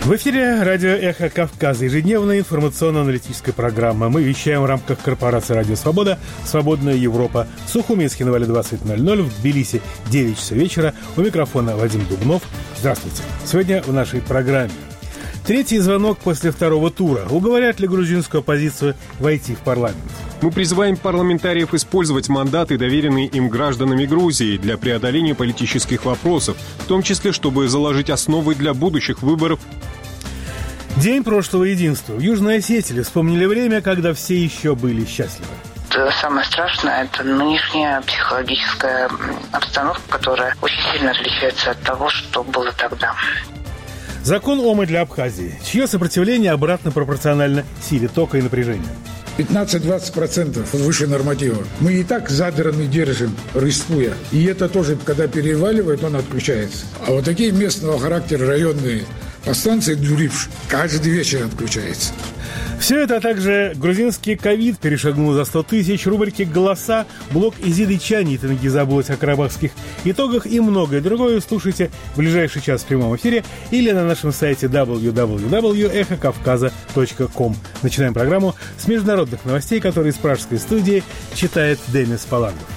В эфире радио «Эхо Кавказа», ежедневная информационно-аналитическая программа. Мы вещаем в рамках корпорации «Радио Свобода», «Свободная Европа». В Сухуминске на Вале 20:00, в Тбилиси 9 часов вечера. У микрофона Вадим Дубнов. Здравствуйте. Сегодня в нашей программе. Третий звонок после второго тура. Уговорят ли грузинскую оппозицию войти в парламент? Мы призываем парламентариев использовать мандаты, доверенные им гражданами Грузии, для преодоления политических вопросов, в том числе, чтобы заложить основы для будущих выборов. День прошлого единства. В Южной Осетии вспомнили время, когда все еще были счастливы. Самое страшное – это нынешняя психологическая обстановка, которая очень сильно отличается от того, что было тогда. Закон ОМА для Абхазии. Чье сопротивление обратно пропорционально силе тока и напряжения? 15-20% выше норматива. Мы и так задраны держим, рискуя. И это тоже, когда переваливает, он отключается. А вот такие местного характера районные подстанции, дурившие, каждый вечер отключается. Все это, а также грузинский ковид перешагнул за 100 тысяч, рубрики «Голоса», блог Изиды Чани, забудь о карабахских итогах и многое другое слушайте в ближайший час в прямом эфире или на нашем сайте www.эхокавказа.ком. Начинаем программу с международных новостей, которые из пражской студии читает Денис Палангов.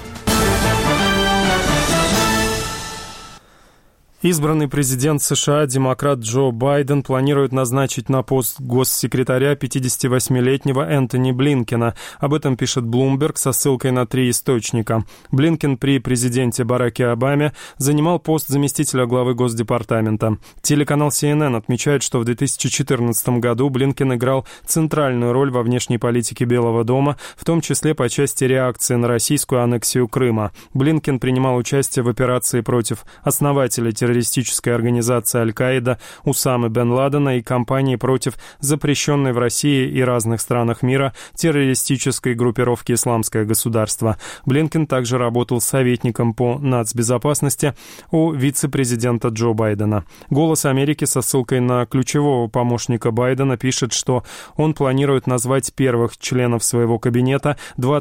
Избранный президент США, демократ Джо Байден, планирует назначить на пост госсекретаря 58-летнего Энтони Блинкена. Об этом пишет Bloomberg со ссылкой на 3 источника. Блинкен при президенте Бараке Обаме занимал пост заместителя главы Госдепартамента. Телеканал CNN отмечает, что в 2014 году Блинкен играл центральную роль во внешней политике Белого дома, в том числе по части реакции на российскую аннексию Крыма. Блинкен принимал участие в операции против основателя террористической организации Аль-Каида Усамы бен Ладена и кампании против запрещенной в России и разных странах мира террористической группировки «Исламское государство». Блинкен также работал советником по нацбезопасности у вице-президента Джо Байдена. «Голос Америки» со ссылкой на ключевого помощника Байдена пишет, что он планирует назвать первых членов своего кабинета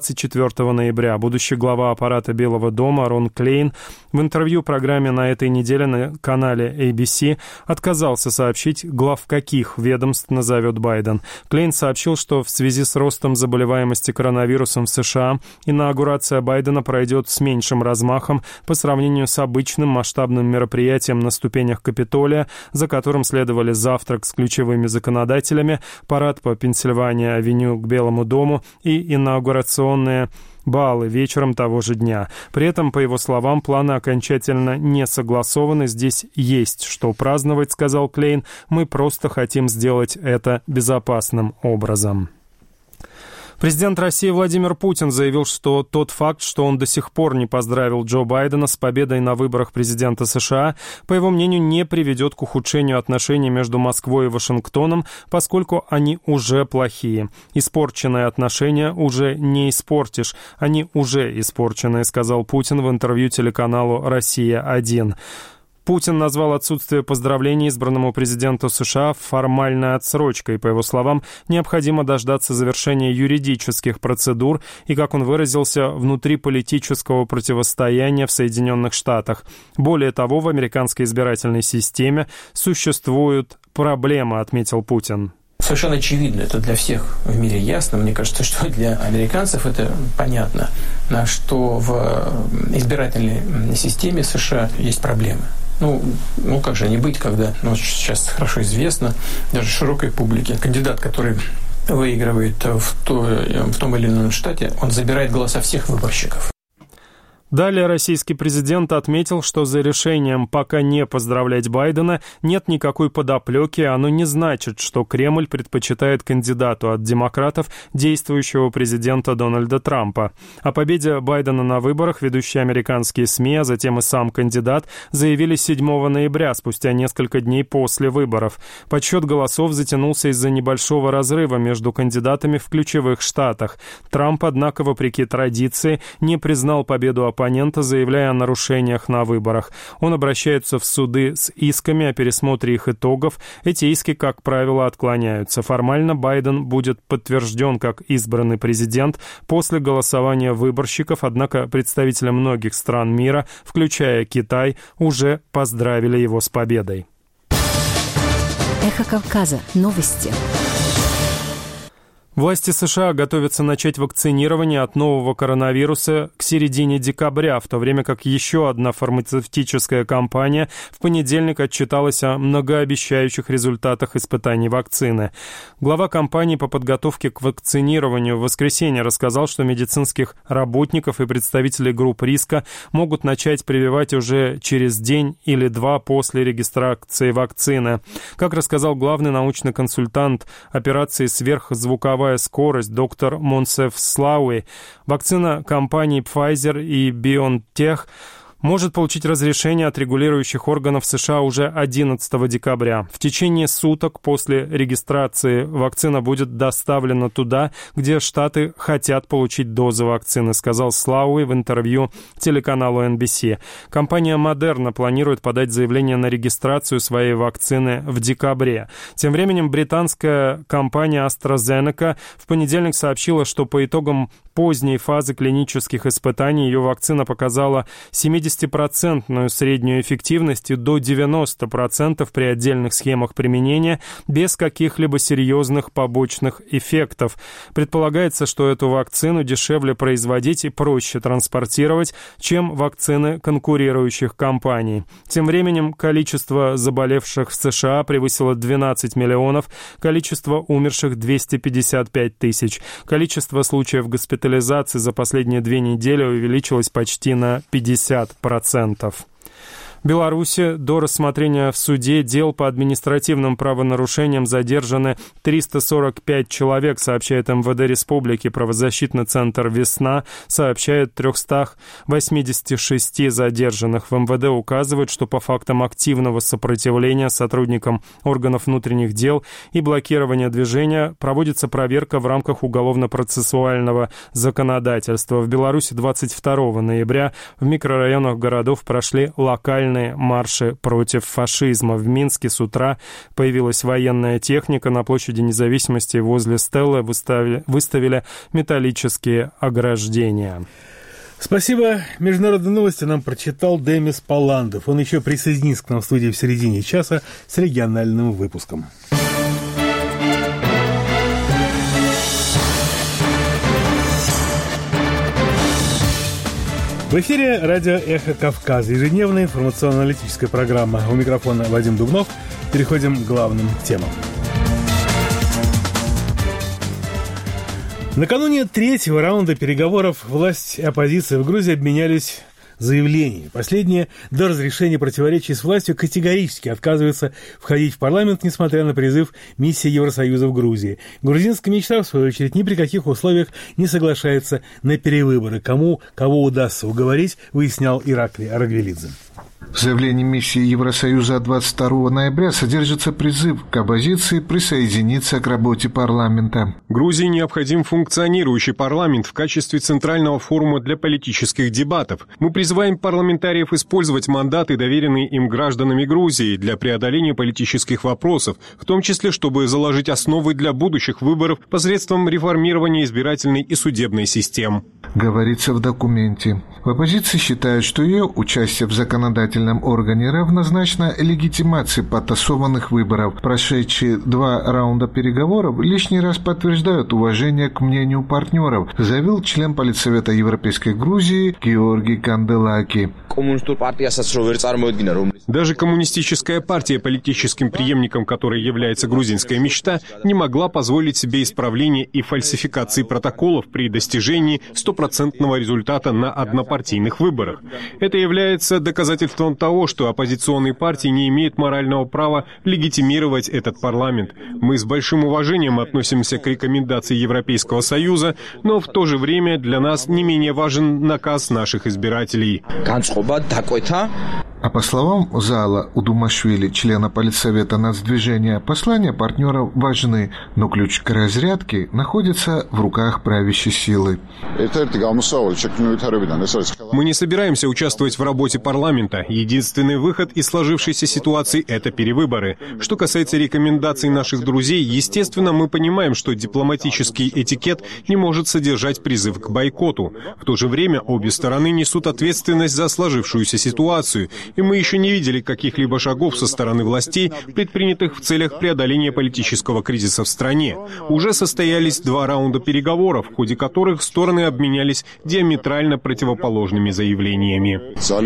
24 ноября. Будущий глава аппарата Белого дома Рон Клейн в интервью программе на этой неделе на канале ABC отказался сообщить, глав каких ведомств назовет Байден. Клейн сообщил, что в связи с ростом заболеваемости коронавирусом в США инаугурация Байдена пройдет с меньшим размахом по сравнению с обычным масштабным мероприятием на ступенях Капитолия, за которым следовали завтрак с ключевыми законодателями, парад по Пенсильвания-авеню к Белому дому и инаугурационные баллы вечером того же дня. При этом, по его словам, планы окончательно не согласованы. Здесь есть что праздновать, сказал Клейн. Мы просто хотим сделать это безопасным образом. Президент России Владимир Путин заявил, что тот факт, что он до сих пор не поздравил Джо Байдена с победой на выборах президента США, по его мнению, не приведет к ухудшению отношений между Москвой и Вашингтоном, поскольку они уже плохие. Испорченные отношения уже не испортишь, они уже испорченные, сказал Путин в интервью телеканалу «Россия-1». Путин назвал отсутствие поздравлений избранному президенту США формальной отсрочкой. По его словам, необходимо дождаться завершения юридических процедур и, как он выразился, внутриполитического противостояния в Соединенных Штатах. Более того, в американской избирательной системе существуют проблемы, отметил Путин. Совершенно очевидно, это для всех в мире ясно. Мне кажется, что для американцев это понятно, что в избирательной системе США есть проблемы. Ну как же не быть, когда, сейчас хорошо известно, даже широкой публике, кандидат, который выигрывает в том или ином штате, он забирает голоса всех выборщиков. Далее российский президент отметил, что за решением пока не поздравлять Байдена нет никакой подоплеки, оно не значит, что Кремль предпочитает кандидату от демократов действующего президента Дональда Трампа. О победе Байдена на выборах ведущие американские СМИ, а затем и сам кандидат, заявили 7 ноября, спустя несколько дней после выборов. Подсчет голосов затянулся из-за небольшого разрыва между кандидатами в ключевых штатах. Трамп, однако, вопреки традиции, не признал победу оппонента, заявляя о нарушениях на выборах. Он обращается в суды с исками о пересмотре их итогов. Эти иски, как правило, отклоняются. Формально Байден будет подтвержден как избранный президент после голосования выборщиков, однако представители многих стран мира, включая Китай, уже поздравили его с победой. Эхо Кавказа. Новости. Власти США готовятся начать вакцинирование от нового коронавируса к середине декабря, в то время как еще одна фармацевтическая компания в понедельник отчиталась о многообещающих результатах испытаний вакцины. Глава компании по подготовке к вакцинированию в воскресенье рассказал, что медицинских работников и представителей групп риска могут начать прививать уже через день или два после регистрации вакцины. Как рассказал главный научный консультант операции «Сверхзвуковая скорость» доктор Монсеф Слауи, вакцина компаний Pfizer и BioNTech может получить разрешение от регулирующих органов США уже 11 декабря. В течение суток после регистрации вакцина будет доставлена туда, где штаты хотят получить дозы вакцины, сказал Слауи в интервью телеканалу NBC. Компания Moderna планирует подать заявление на регистрацию своей вакцины в декабре. Тем временем британская компания AstraZeneca в понедельник сообщила, что по итогам поздней фазы клинических испытаний ее вакцина показала 70% среднюю эффективность и до 90% при отдельных схемах применения без каких-либо серьезных побочных эффектов. Предполагается, что эту вакцину дешевле производить и проще транспортировать, чем вакцины конкурирующих компаний. Тем временем количество заболевших в США превысило 12 миллионов, количество умерших 255 тысяч. Количество случаев госпитализации за последние 2 недели увеличилось почти на 50%. В Беларуси до рассмотрения в суде дел по административным правонарушениям задержаны 345 человек, сообщает МВД Республики. Правозащитный центр «Весна» сообщает 386 задержанных. В МВД указывают, что по фактам активного сопротивления сотрудникам органов внутренних дел и блокирования движения проводится проверка в рамках уголовно-процессуального законодательства. В Беларуси 22 ноября в микрорайонах городов прошли локальные марши против фашизма. В Минске с утра появилась военная техника. На площади Независимости возле стелы выставили металлические ограждения. Спасибо. Международные новости нам прочитал Демис Паландов. Он еще присоединится к нам в студии в середине часа с региональным выпуском. В эфире радио «Эхо Кавказа», ежедневная информационно-аналитическая программа. У микрофона Вадим Дубнов. Переходим к главным темам. Накануне третьего раунда переговоров власть и оппозиция в Грузии обменялись заявлениями. Последнее до разрешения противоречий с властью категорически отказывается входить в парламент, несмотря на призыв миссии Евросоюза в Грузии. Грузинская мечта, в свою очередь, ни при каких условиях не соглашается на перевыборы. Кого удастся уговорить, выяснял Ираклий Арагвелидзе. В заявлении миссии Евросоюза от 22 ноября содержится призыв к оппозиции присоединиться к работе парламента. Грузии необходим функционирующий парламент в качестве центрального форума для политических дебатов. Мы призываем парламентариев использовать мандаты, доверенные им гражданами Грузии, для преодоления политических вопросов, в том числе, чтобы заложить основы для будущих выборов посредством реформирования избирательной и судебной систем. Говорится в документе. В оппозиции считают, что ее участие в законодательном органе равнозначно легитимации подтасованных выборов. Прошедшие 2 раунда переговоров лишний раз подтверждают уважение к мнению партнеров, заявил член Политсовета Европейской Грузии Георгий Канделаки. Даже коммунистическая партия, политическим преемником которой является грузинская мечта, не могла позволить себе исправления и фальсификации протоколов при достижении 100% результата на однопартийных выборах. Это является доказательством того, что оппозиционные партии не имеют морального права легитимировать этот парламент. Мы с большим уважением относимся к рекомендации Европейского Союза, но в то же время для нас не менее важен наказ наших избирателей. А по словам Зала Удумашвили, члена Политсовета нацдвижения, послания партнеров важны, но ключ к разрядке находится в руках правящей силы. Мы не собираемся участвовать в работе парламента. Единственный выход из сложившейся ситуации – это перевыборы. Что касается рекомендаций наших друзей, естественно, мы понимаем, что дипломатический этикет не может содержать призыв к бойкоту. В то же время обе стороны несут ответственность за сложившуюся ситуацию, и мы еще не видели каких-либо шагов со стороны властей, предпринятых в целях преодоления политического кризиса в стране. Уже состоялись 2 раунда переговоров, в ходе которых стороны обменялись диаметрально противоположными заявлениями.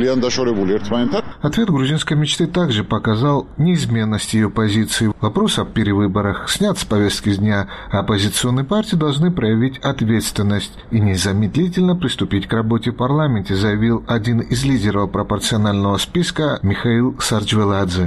Ответ грузинской мечты также показал неизменность ее позиции. Вопрос о перевыборах снят с повестки дня, а оппозиционные партии должны проявить ответственность и незамедлительно приступить к работе в парламенте, заявил один из лидеров пропорционального списка Михаил Сарджвеладзе.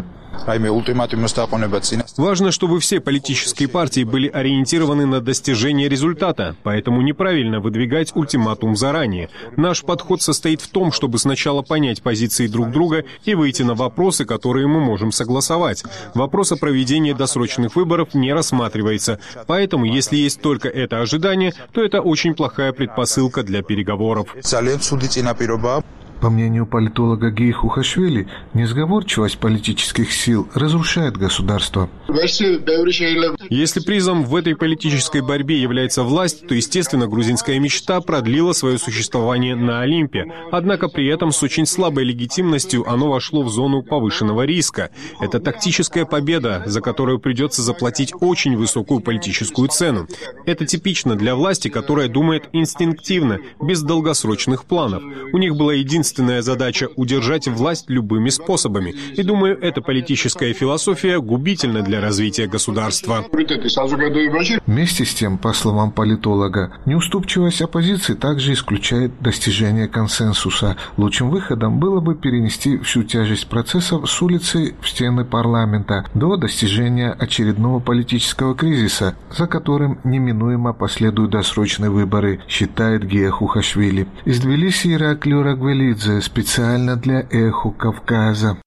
Важно, чтобы все политические партии были ориентированы на достижение результата, поэтому неправильно выдвигать ультиматум заранее. Наш подход состоит в том, чтобы сначала понять позиции друг друга и выйти на вопросы, которые мы можем согласовать. Вопрос о проведении досрочных выборов не рассматривается, поэтому если есть только это ожидание, то это очень плохая предпосылка для переговоров. По мнению политолога Геи Хухашвили, несговорчивость политических сил разрушает государство. Если призом в этой политической борьбе является власть, то, естественно, грузинская мечта продлила свое существование на Олимпе. Однако при этом с очень слабой легитимностью оно вошло в зону повышенного риска. Это тактическая победа, за которую придется заплатить очень высокую политическую цену. Это типично для власти, которая думает инстинктивно, без долгосрочных планов. У них была единственная задача — удержать власть любыми способами. И думаю, эта политическая философия губительна для развития государства. Вместе с тем, по словам политолога, неуступчивость оппозиции также исключает достижение консенсуса. Лучшим выходом было бы перенести всю тяжесть процессов с улицы в стены парламента до достижения очередного политического кризиса, за которым неминуемо последуют досрочные выборы, считает Гея Хухашвили. Из Тбилиси Ираклий Рагвелидзе специально для «Эхо Кавказа».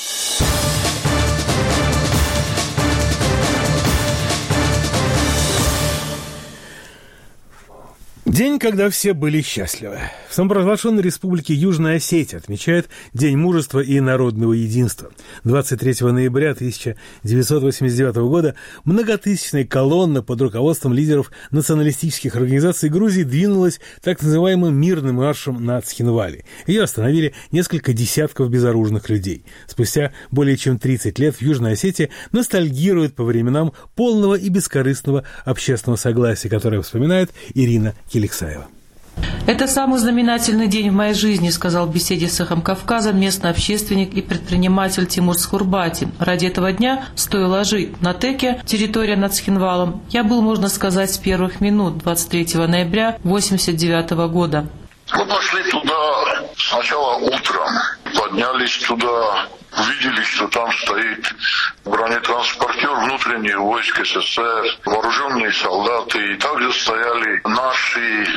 День, когда все были счастливы. В самопровозглашенной республике Южная Осетия отмечают День мужества и народного единства. 23 ноября 1989 года многотысячная колонна под руководством лидеров националистических организаций Грузии двинулась так называемым мирным маршем на Цхинвали. Ее остановили несколько десятков безоружных людей. Спустя более чем 30 лет в Южной Осетии ностальгируют по временам полного и бескорыстного общественного согласия, которое вспоминает Ирина Келексаева. Это самый знаменательный день в моей жизни, сказал в беседе с «Эхом Кавказа» местный общественник и предприниматель Тимур Скурбати. Ради этого дня стоило жить на Теке, территория над Цхинвалом. Я был, можно сказать, с первых минут 23 ноября 1989 года. Мы пошли туда сначала утром, поднялись туда, увидели, что там стоит бронетранспортер внутренних войск СССР, вооруженные солдаты, и также стояли наши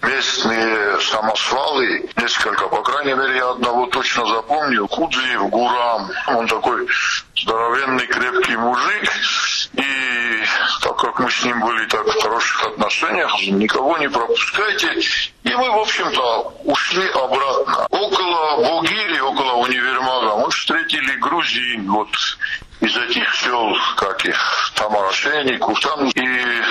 местные самосвалы, несколько, по крайней мере, я одного точно запомнил, Кудзиев Гурам, он такой здоровенный, крепкий мужик, и так как мы с ним были так в хороших отношениях, никого не пропускайте, и мы, в общем-то, ушли обратно. Около Бугири, около универмага, мы встретили грузин, вот из этих сел, как их, Тамарашеников, там, и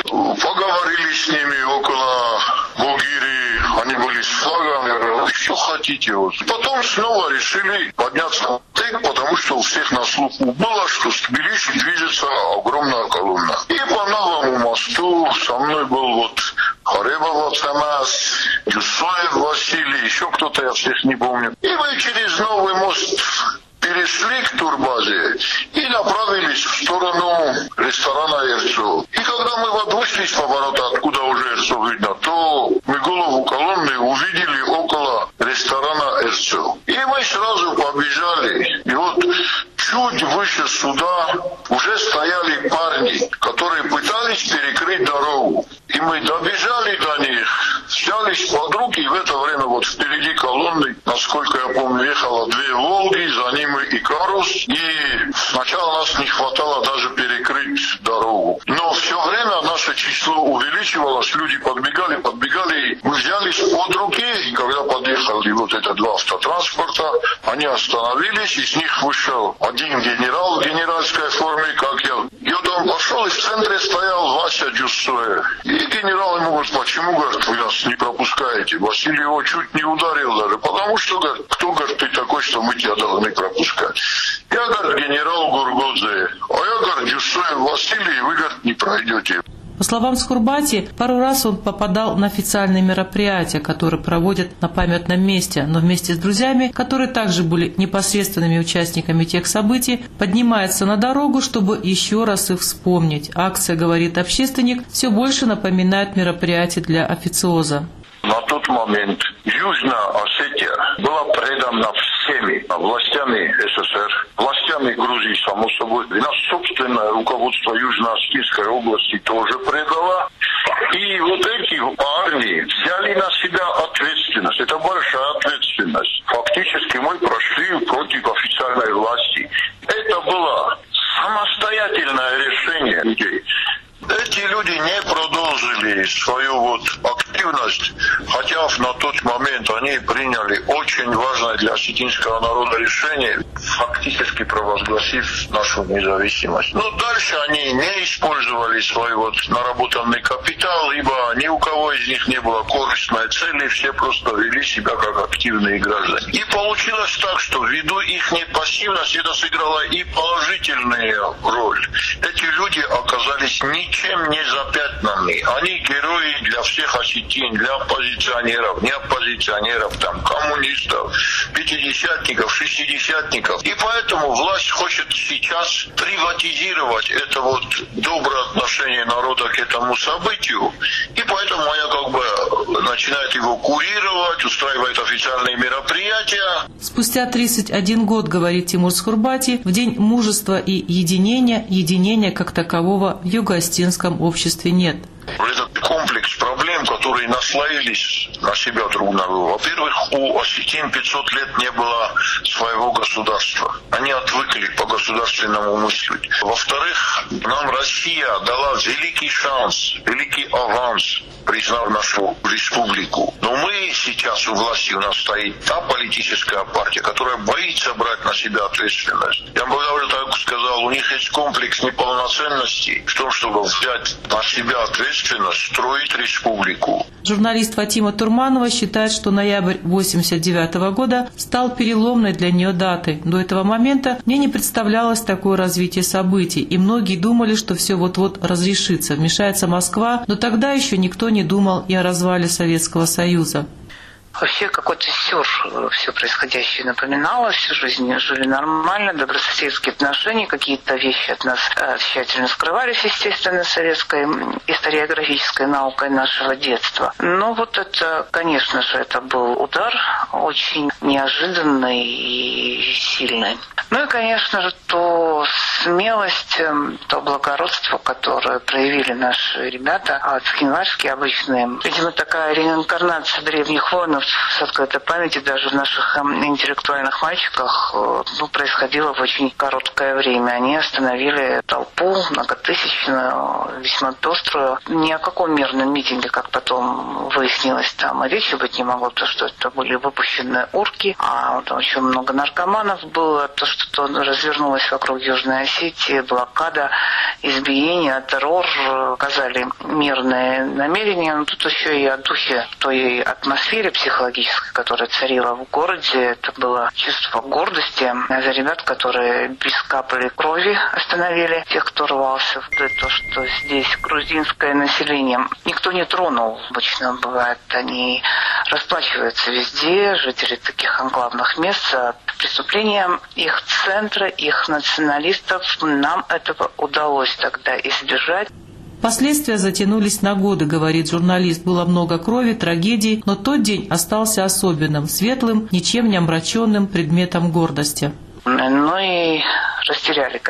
поговорили с ними около Бугири, они были с флагом, я говорю, что хотите, вот. Потом снова решили подняться на Тек, потому что у всех на слуху было, что с Тбилиси движется огромная колонна. И по новому мосту со мной был вот Харебов Ацамас, Юсоев Василий, еще кто-то, я всех не помню. И мы через новый мост перешли к турбазе и направились в сторону ресторана «Эрцо». И когда мы вышли с поворота, откуда уже «Эрцо» видно, то мы голову колонны увидели около ресторана «Эрцо». И мы сразу побежали. И вот чуть выше суда уже стояли парни, которые пытались перекрыть дорогу. И мы добежали до них, взялись под руки, и в это время вот впереди колонны, насколько я помню, ехало 2 «Волги», за ними «Икарус», и сначала нас не хватало даже перекрыть дорогу. Но все время наше число увеличивалось, люди подбегали, мы взялись под руки, и когда подъехали вот это 2 автотранспорта, они остановились, из них вышел один генерал в генеральской форме, как я. И вот он Пошел, и в центре стоял Вася Дюссоев. И генерал ему говорит, почему, говорит, вы нас не пропускаете? Василий его чуть не ударил даже, потому что, говорит, кто, говорит, ты такой, что мы тебя должны пропускать? Я, говорит, генерал Гургодзе, а я, говорит, Дюссоев Василий, и вы, говорит, не пройдете. По словам Скурбати, пару раз он попадал на официальные мероприятия, которые проводят на памятном месте, но вместе с друзьями, которые также были непосредственными участниками тех событий, поднимается на дорогу, чтобы еще раз их вспомнить. Акция, говорит общественник, все больше напоминает мероприятие для официоза. На тот момент Южная Осетия была предана всеми властями СССР, властями Грузии, само собой. И нас собственное руководство Южно-Осетинской области тоже предало. И вот эти армии взяли на себя ответственность. Это большая ответственность. Фактически мы прошли против официальной власти. Это было самостоятельное решение людей. Эти люди не продолжили свою активность, хотя на тот момент они приняли очень важное для осетинского народа решение, фактически провозгласив нашу независимость. Но дальше они не использовали свой наработанный капитал, ибо ни у кого из них не было корыстной цели, все просто вели себя как активные граждане. И получилось так, что ввиду их пассивности это сыграло и положительную роль. Эти люди оказались ничем не запятнанные. Они герои для всех осетин, для оппозиционеров, не оппозиционеров, коммунистов, пятидесятников, шестидесятников. И поэтому власть хочет сейчас приватизировать это доброе отношение народа к этому событию. И поэтому она начинает его курировать, устраивает официальные мероприятия. Спустя 31 год, говорит Тимур Скурбати, в день мужества и единения как такового в юго-осетинском обществе нет. Этот комплекс проблем, которые наслоились на себя друг на друга. Во-первых, у осетин 500 лет не было своего государства. Они отвыкли по государственному мыслить. Во-вторых, нам Россия дала великий шанс, великий аванс, признав нашу республику. Но мы сейчас у власти, у нас стоит та политическая партия, которая боится брать на себя ответственность. Я бы даже так сказал, у них есть комплекс неполноценности в том, чтобы взять на себя ответственность, строить республику. Журналист Фатима Турманова считает, что ноябрь 1989 года стал переломной для нее датой. До этого момента мне не представлялось такое развитие событий, и многие думали, что все вот-вот разрешится, вмешается Москва, но тогда еще никто не думал и о развале Советского Союза. Вообще какой-то сюр все происходящее напоминало, всю жизнь жили нормально, добрососедские отношения, какие-то вещи от нас тщательно скрывались, естественно, советской историографической наукой нашего детства. Но это, конечно же, это был удар очень неожиданный и сильный. Ну и, конечно же, то смелость, то благородство, которое проявили наши ребята, цхинвальские обычные. Видимо, такая реинкарнация древних воинов с открытой памятью даже в наших интеллектуальных мальчиках происходило в очень короткое время. Они остановили толпу многотысячную, весьма пеструю. Ни о каком мирном митинге, как потом выяснилось, там и речи быть не могло, потому что это были выпущенные урки, а очень много наркоманов было, то, что развернулось вокруг Южной Осетии, блокада, избиения, террор, показали мирные намерения. Но тут еще и о духе той атмосфере психологической, которая царила в городе. Это было чувство гордости за ребят, которые без капли крови остановили тех, кто рвался. То, что здесь грузинское население никто не тронул. Обычно бывает, они расплачиваются везде, жители таких анклавных мест, за преступления их центра, их националистов. Нам этого удалось тогда избежать. Последствия затянулись на годы, говорит журналист. Было много крови, трагедий, но тот день остался особенным, светлым, ничем не омраченным предметом гордости. Ну и растеряли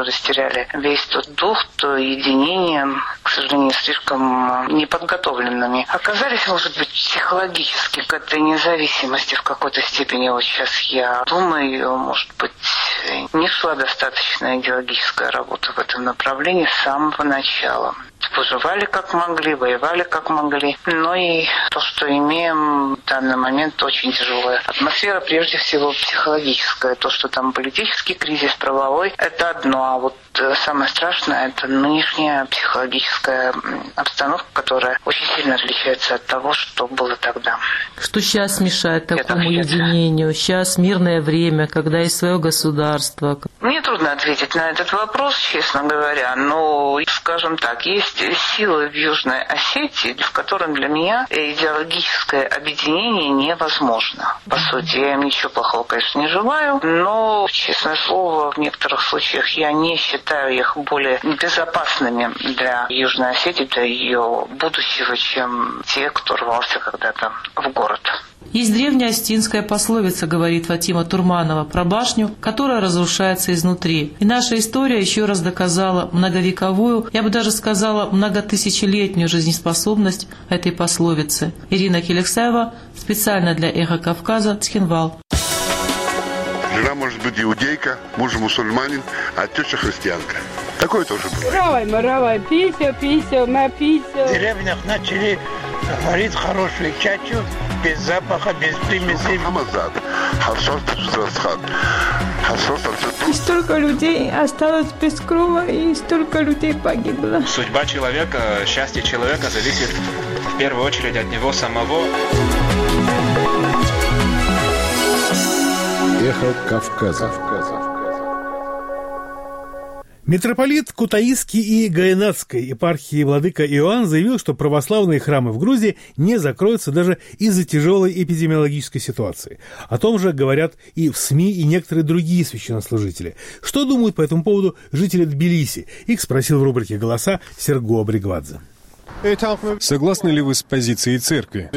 весь тот дух, то единение, к сожалению, слишком неподготовленными. Оказались, может быть, психологически к этой независимости в какой-то степени. Сейчас я думаю, может быть, не шла достаточная идеологическая работа в этом направлении с самого начала. выживали как могли, воевали как могли. Но и то, что имеем в данный момент, очень тяжелая атмосфера, прежде всего психологическая. То, что там политический кризис, правовой, это одно. А вот самое страшное, это нынешняя психологическая обстановка, которая очень сильно отличается от того, что было тогда. Что сейчас мешает такому единению? Сейчас мирное время, когда есть свое государство. Мне трудно ответить на этот вопрос, честно говоря, но, скажем так, есть силы в Южной Осетии, в которых для меня идеологическое объединение невозможно. По сути, я им ничего плохого, конечно, не желаю, но, честное слово, в некоторых случаях я не считаю их более безопасными для Южной Осетии, для ее будущего, чем те, кто рвался когда-то в город. Есть древняя остинская пословица, говорит Фатима Турманова, про башню, которая разрушается изнутри. И наша история еще раз доказала многовековую, я бы даже сказала, многотысячелетнюю жизнеспособность этой пословицы. Ирина Келексаева, специально для «Эхо Кавказа», Цхинвал. Жена может быть иудейка, муж мусульманин, а теща христианка. Такое тоже было. В деревнях начали варить хорошую чачу, без запаха, без примесей. И столько людей осталось без крова, и столько людей погибло. Судьба человека, счастье человека зависит в первую очередь от него самого. Эхо Кавказа. Митрополит Кутаисский и Гаинатской епархии владыка Иоанн заявил, что православные храмы в Грузии не закроются даже из-за тяжелой эпидемиологической ситуации. О том же говорят и в СМИ, и некоторые другие священнослужители. Что думают по этому поводу жители Тбилиси? Их спросил в рубрике «Голоса» Серго Бригвадзе. Согласны ли вы с позицией церкви?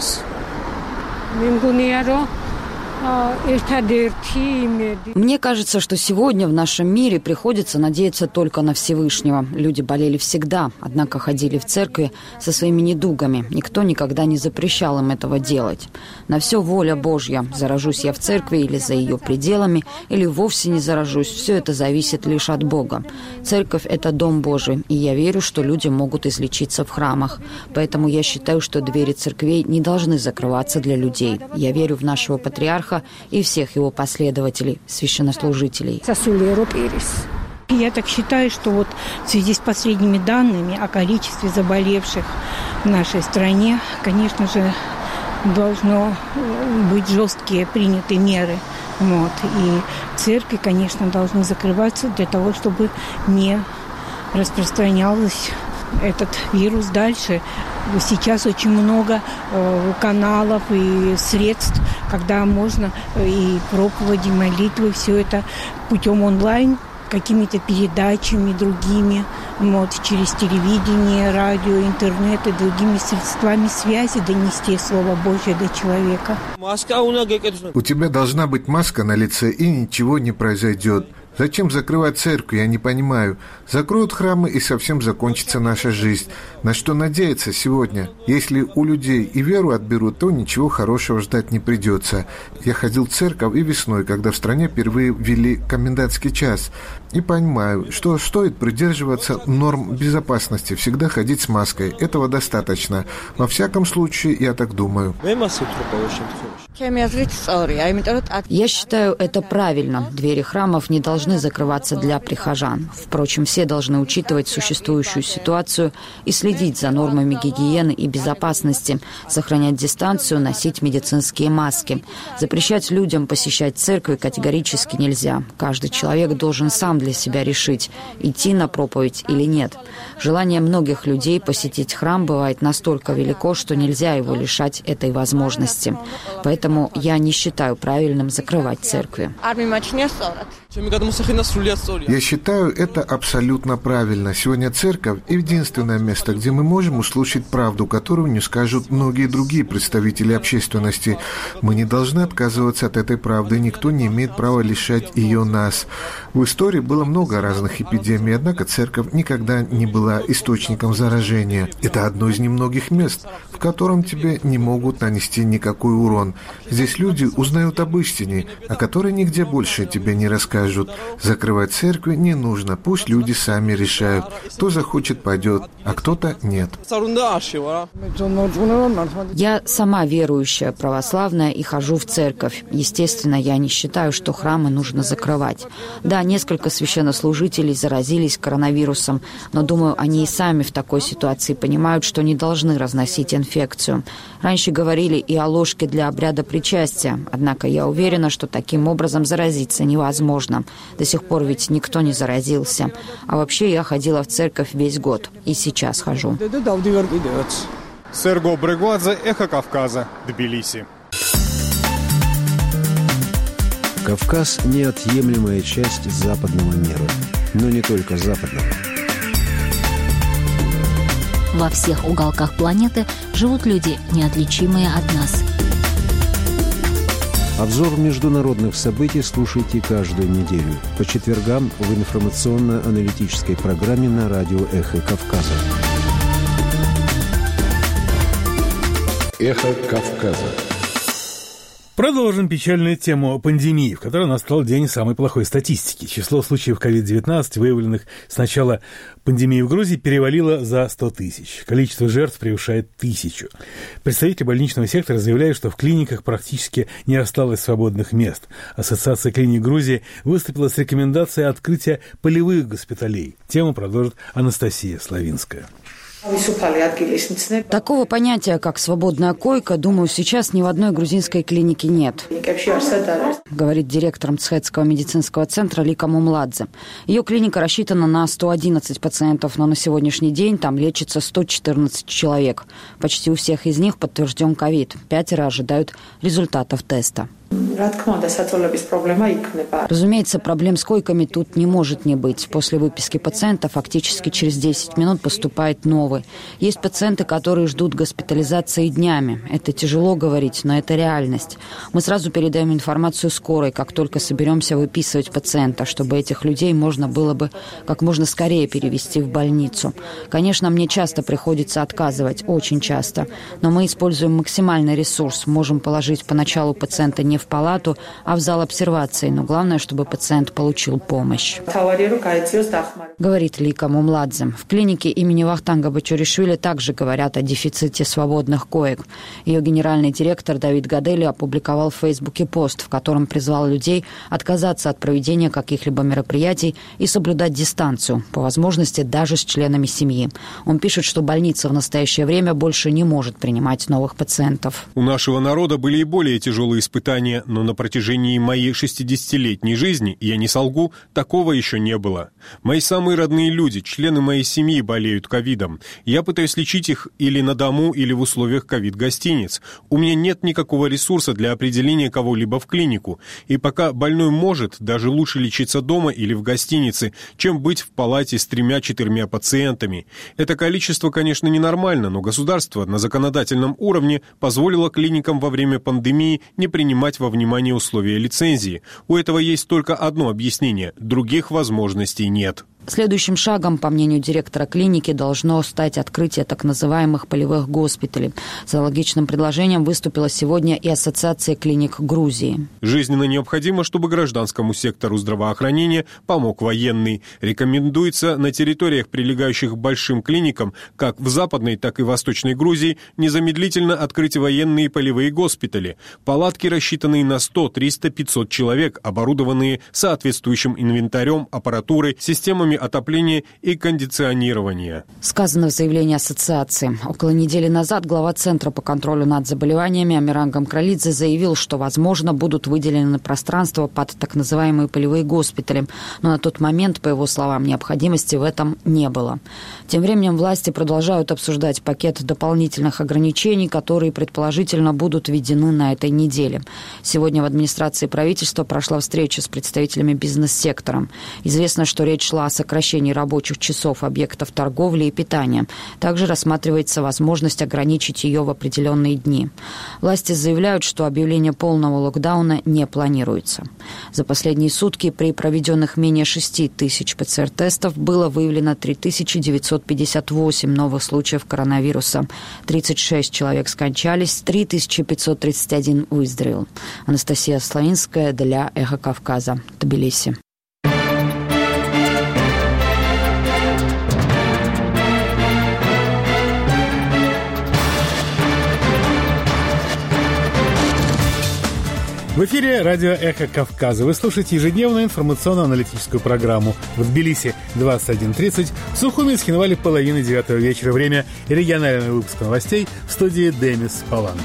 Мне кажется, что сегодня в нашем мире приходится надеяться только на Всевышнего. Люди болели всегда, однако ходили в церкви со своими недугами. Никто никогда не запрещал им этого делать. На все воля Божья. Заражусь я в церкви или за ее пределами, или вовсе не заражусь. Все это зависит лишь от Бога. Церковь – это дом Божий, и я верю, что люди могут излечиться в храмах. Поэтому я считаю, что двери церквей не должны закрываться для людей. Я верю в нашего патриарха и всех его последователей, священнослужителей. Я так считаю, что вот в связи с последними данными о количестве заболевших в нашей стране, конечно же, должно быть жесткие приняты меры. И церкви, конечно, должны закрываться для того, чтобы не распространялся этот вирус дальше. Сейчас очень много каналов и средств, когда можно и проповеди, молитвы, все это путем онлайн, какими-то передачами другими, через телевидение, радио, интернет и другими средствами связи донести Слово Божье до человека. У тебя должна быть маска на лице, и ничего не произойдет. Зачем закрывать церковь, я не понимаю. Закроют храмы, и совсем закончится наша жизнь. На что надеяться сегодня? Если у людей и веру отберут, то ничего хорошего ждать не придется. Я ходил в церковь и весной, когда в стране впервые ввели комендантский час. И понимаю, что стоит придерживаться норм безопасности, всегда ходить с маской. Этого достаточно. Во всяком случае, я так думаю. Я считаю, это правильно. Двери храмов не должны закрываться для прихожан. Впрочем, все должны учитывать существующую ситуацию и следить за нормами гигиены и безопасности, сохранять дистанцию, носить медицинские маски. Запрещать людям посещать церкви категорически нельзя. Каждый человек должен сам для себя решить, идти на проповедь или нет. Желание многих людей посетить храм бывает настолько велико, что нельзя его лишать этой возможности. Поэтому я не считаю правильным закрывать церкви. Я считаю это абсолютно правильно. Сегодня церковь – единственное место, где мы можем услышать правду, которую не скажут многие другие представители общественности. Мы не должны отказываться от этой правды, никто не имеет права лишать ее нас. В истории было много разных эпидемий, однако церковь никогда не была источником заражения. Это одно из немногих мест, в котором тебе не могут нанести никакой урон. Здесь люди узнают об истине, о которой нигде больше тебе не расскажут. скажут: закрывать церкви не нужно, пусть люди сами решают. Кто захочет, пойдет, а кто-то нет. Я сама верующая, православная и хожу в церковь. Естественно, я не считаю, что храмы нужно закрывать. Да, несколько священнослужителей заразились коронавирусом, но, думаю, они и сами в такой ситуации понимают, что не должны разносить инфекцию. Раньше говорили и о ложке для обряда причастия, однако я уверена, что таким образом заразиться невозможно. До сих пор ведь никто не заразился. А вообще я ходила в церковь весь год и сейчас хожу. Серго Брегуадзе, Эхо Кавказа, Тбилиси. Кавказ – неотъемлемая часть западного мира, но не только западного. Во всех уголках планеты живут люди, неотличимые от нас. Обзор международных событий слушайте каждую неделю по четвергам в информационно-аналитической программе на радио «Эхо Кавказа». «Эхо Кавказа». Продолжим печальную тему пандемии, в которой настал день самой плохой статистики. Число случаев COVID-19, выявленных с начала пандемии в Грузии, перевалило за 100 тысяч. Количество жертв превышает 1000. Представители больничного сектора заявляют, что в клиниках практически не осталось свободных мест. Ассоциация клиник Грузии выступила с рекомендацией открытия полевых госпиталей. Тему продолжит Анастасия Славинская. Такого понятия, как свободная койка, думаю, сейчас ни в одной грузинской клинике нет, говорит директор Мцхетского медицинского центра Лика Мумладзе. Ее клиника рассчитана на 111 пациентов, но на сегодняшний день там лечится 114 человек. Почти у всех из них подтвержден ковид. 5 ожидают результатов теста. Разумеется, проблем с койками тут не может не быть. После выписки пациента фактически через 10 минут поступает новый. Есть пациенты, которые ждут госпитализации днями. Это тяжело говорить, но это реальность. Мы сразу передаем информацию скорой, как только соберемся выписывать пациента, чтобы этих людей можно было бы как можно скорее перевести в больницу. Конечно, мне часто приходится отказывать, очень часто, но мы используем максимальный ресурс. Можем положить поначалу пациента не в палату, а в зал обсервации. Но главное, чтобы пациент получил помощь. Говорит Лика Мумладзе. В клинике имени Вахтанга Бачоришвили также говорят о дефиците свободных коек. Ее генеральный директор Давид Гадели опубликовал в Фейсбуке пост, в котором призвал людей отказаться от проведения каких-либо мероприятий и соблюдать дистанцию, по возможности даже с членами семьи. Он пишет, что больница в настоящее время больше не может принимать новых пациентов. У нашего народа были и более тяжелые испытания, но на протяжении моей 60-летней жизни, я не солгу, такого еще не было. Мои самые родные люди, члены моей семьи болеют ковидом. Я пытаюсь лечить их или на дому, или в условиях ковид-гостиниц. У меня нет никакого ресурса для определения кого-либо в клинику. И пока больной может, даже лучше лечиться дома или в гостинице, чем быть в палате с 3-4 пациентами. Это количество, конечно, ненормально, но государство на законодательном уровне позволило клиникам во время пандемии не принимать во внимание условия лицензии. У этого есть только одно объяснение – других возможностей нет. Следующим шагом, по мнению директора клиники, должно стать открытие так называемых полевых госпиталей. С аналогичным предложением выступила сегодня и Ассоциация клиник Грузии. Жизненно необходимо, чтобы гражданскому сектору здравоохранения помог военный. Рекомендуется на территориях, прилегающих к большим клиникам, как в Западной, так и Восточной Грузии, незамедлительно открыть военные полевые госпитали. Палатки, рассчитанные на 100, 300, 500 человек, оборудованные соответствующим инвентарем, аппаратурой, системами отопления и кондиционирования. Сказано в заявлении ассоциации. Около недели назад глава Центра по контролю над заболеваниями Амиран Гамкралидзе заявил, что, возможно, будут выделены пространства под так называемые полевые госпитали. Но на тот момент, по его словам, необходимости в этом не было. Тем временем власти продолжают обсуждать пакет дополнительных ограничений, которые, предположительно, будут введены на этой неделе. Сегодня в администрации правительства прошла встреча с представителями бизнес-сектора. Известно, что речь шла о сокращении рабочих часов объектов торговли и питания. Также рассматривается возможность ограничить ее в определенные дни. Власти заявляют, что объявление полного локдауна не планируется. За последние сутки при проведенных менее 6 тысяч ПЦР-тестов было выявлено 3958 новых случаев коронавируса. 36 человек скончались, 3531 выздоровел. Анастасия Славинская для «Эхо Кавказа», Тбилиси. В эфире радио «Эхо Кавказа». Вы слушаете ежедневную информационно-аналитическую программу. В Тбилиси 21:30, в Сухуми и Цхинвале 8:30 вечера. Время регионального выпуска новостей в студии Демис Паландов.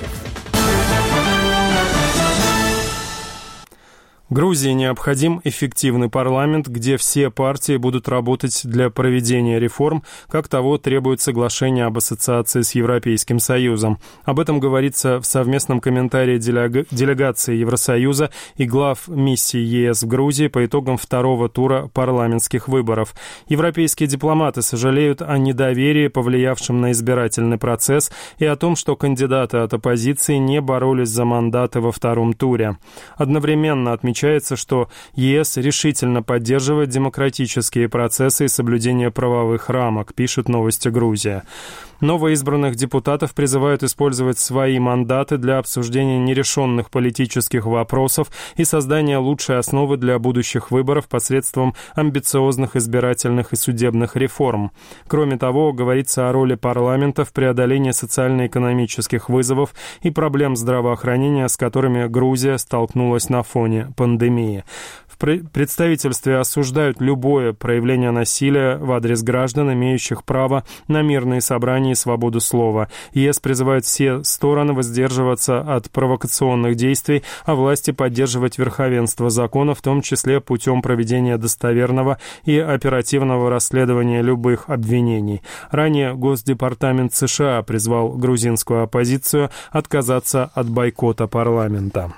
Грузии необходим эффективный парламент, где все партии будут работать для проведения реформ, как того требует соглашение об ассоциации с Европейским Союзом. Об этом говорится в совместном комментарии делегации Евросоюза и глав миссии ЕС в Грузии по итогам второго тура парламентских выборов. Европейские дипломаты сожалеют о недоверии, повлиявшем на избирательный процесс, и о том, что кандидаты от оппозиции не боролись за мандаты во втором туре. Одновременно отмечается, что ЕС решительно поддерживает демократические процессы и соблюдение правовых рамок, пишет «Новости Грузия». Новоизбранных депутатов призывают использовать свои мандаты для обсуждения нерешенных политических вопросов и создания лучшей основы для будущих выборов посредством амбициозных избирательных и судебных реформ. Кроме того, говорится о роли парламента в преодолении социально-экономических вызовов и проблем здравоохранения, с которыми Грузия столкнулась на фоне пандемии. В представительстве осуждают любое проявление насилия в адрес граждан, имеющих право на мирные собрания и свободу слова. ЕС призывает все стороны воздерживаться от провокационных действий, а власти поддерживать верховенство закона, в том числе путем проведения достоверного и оперативного расследования любых обвинений. Ранее Госдепартамент США призвал грузинскую оппозицию отказаться от бойкота парламента.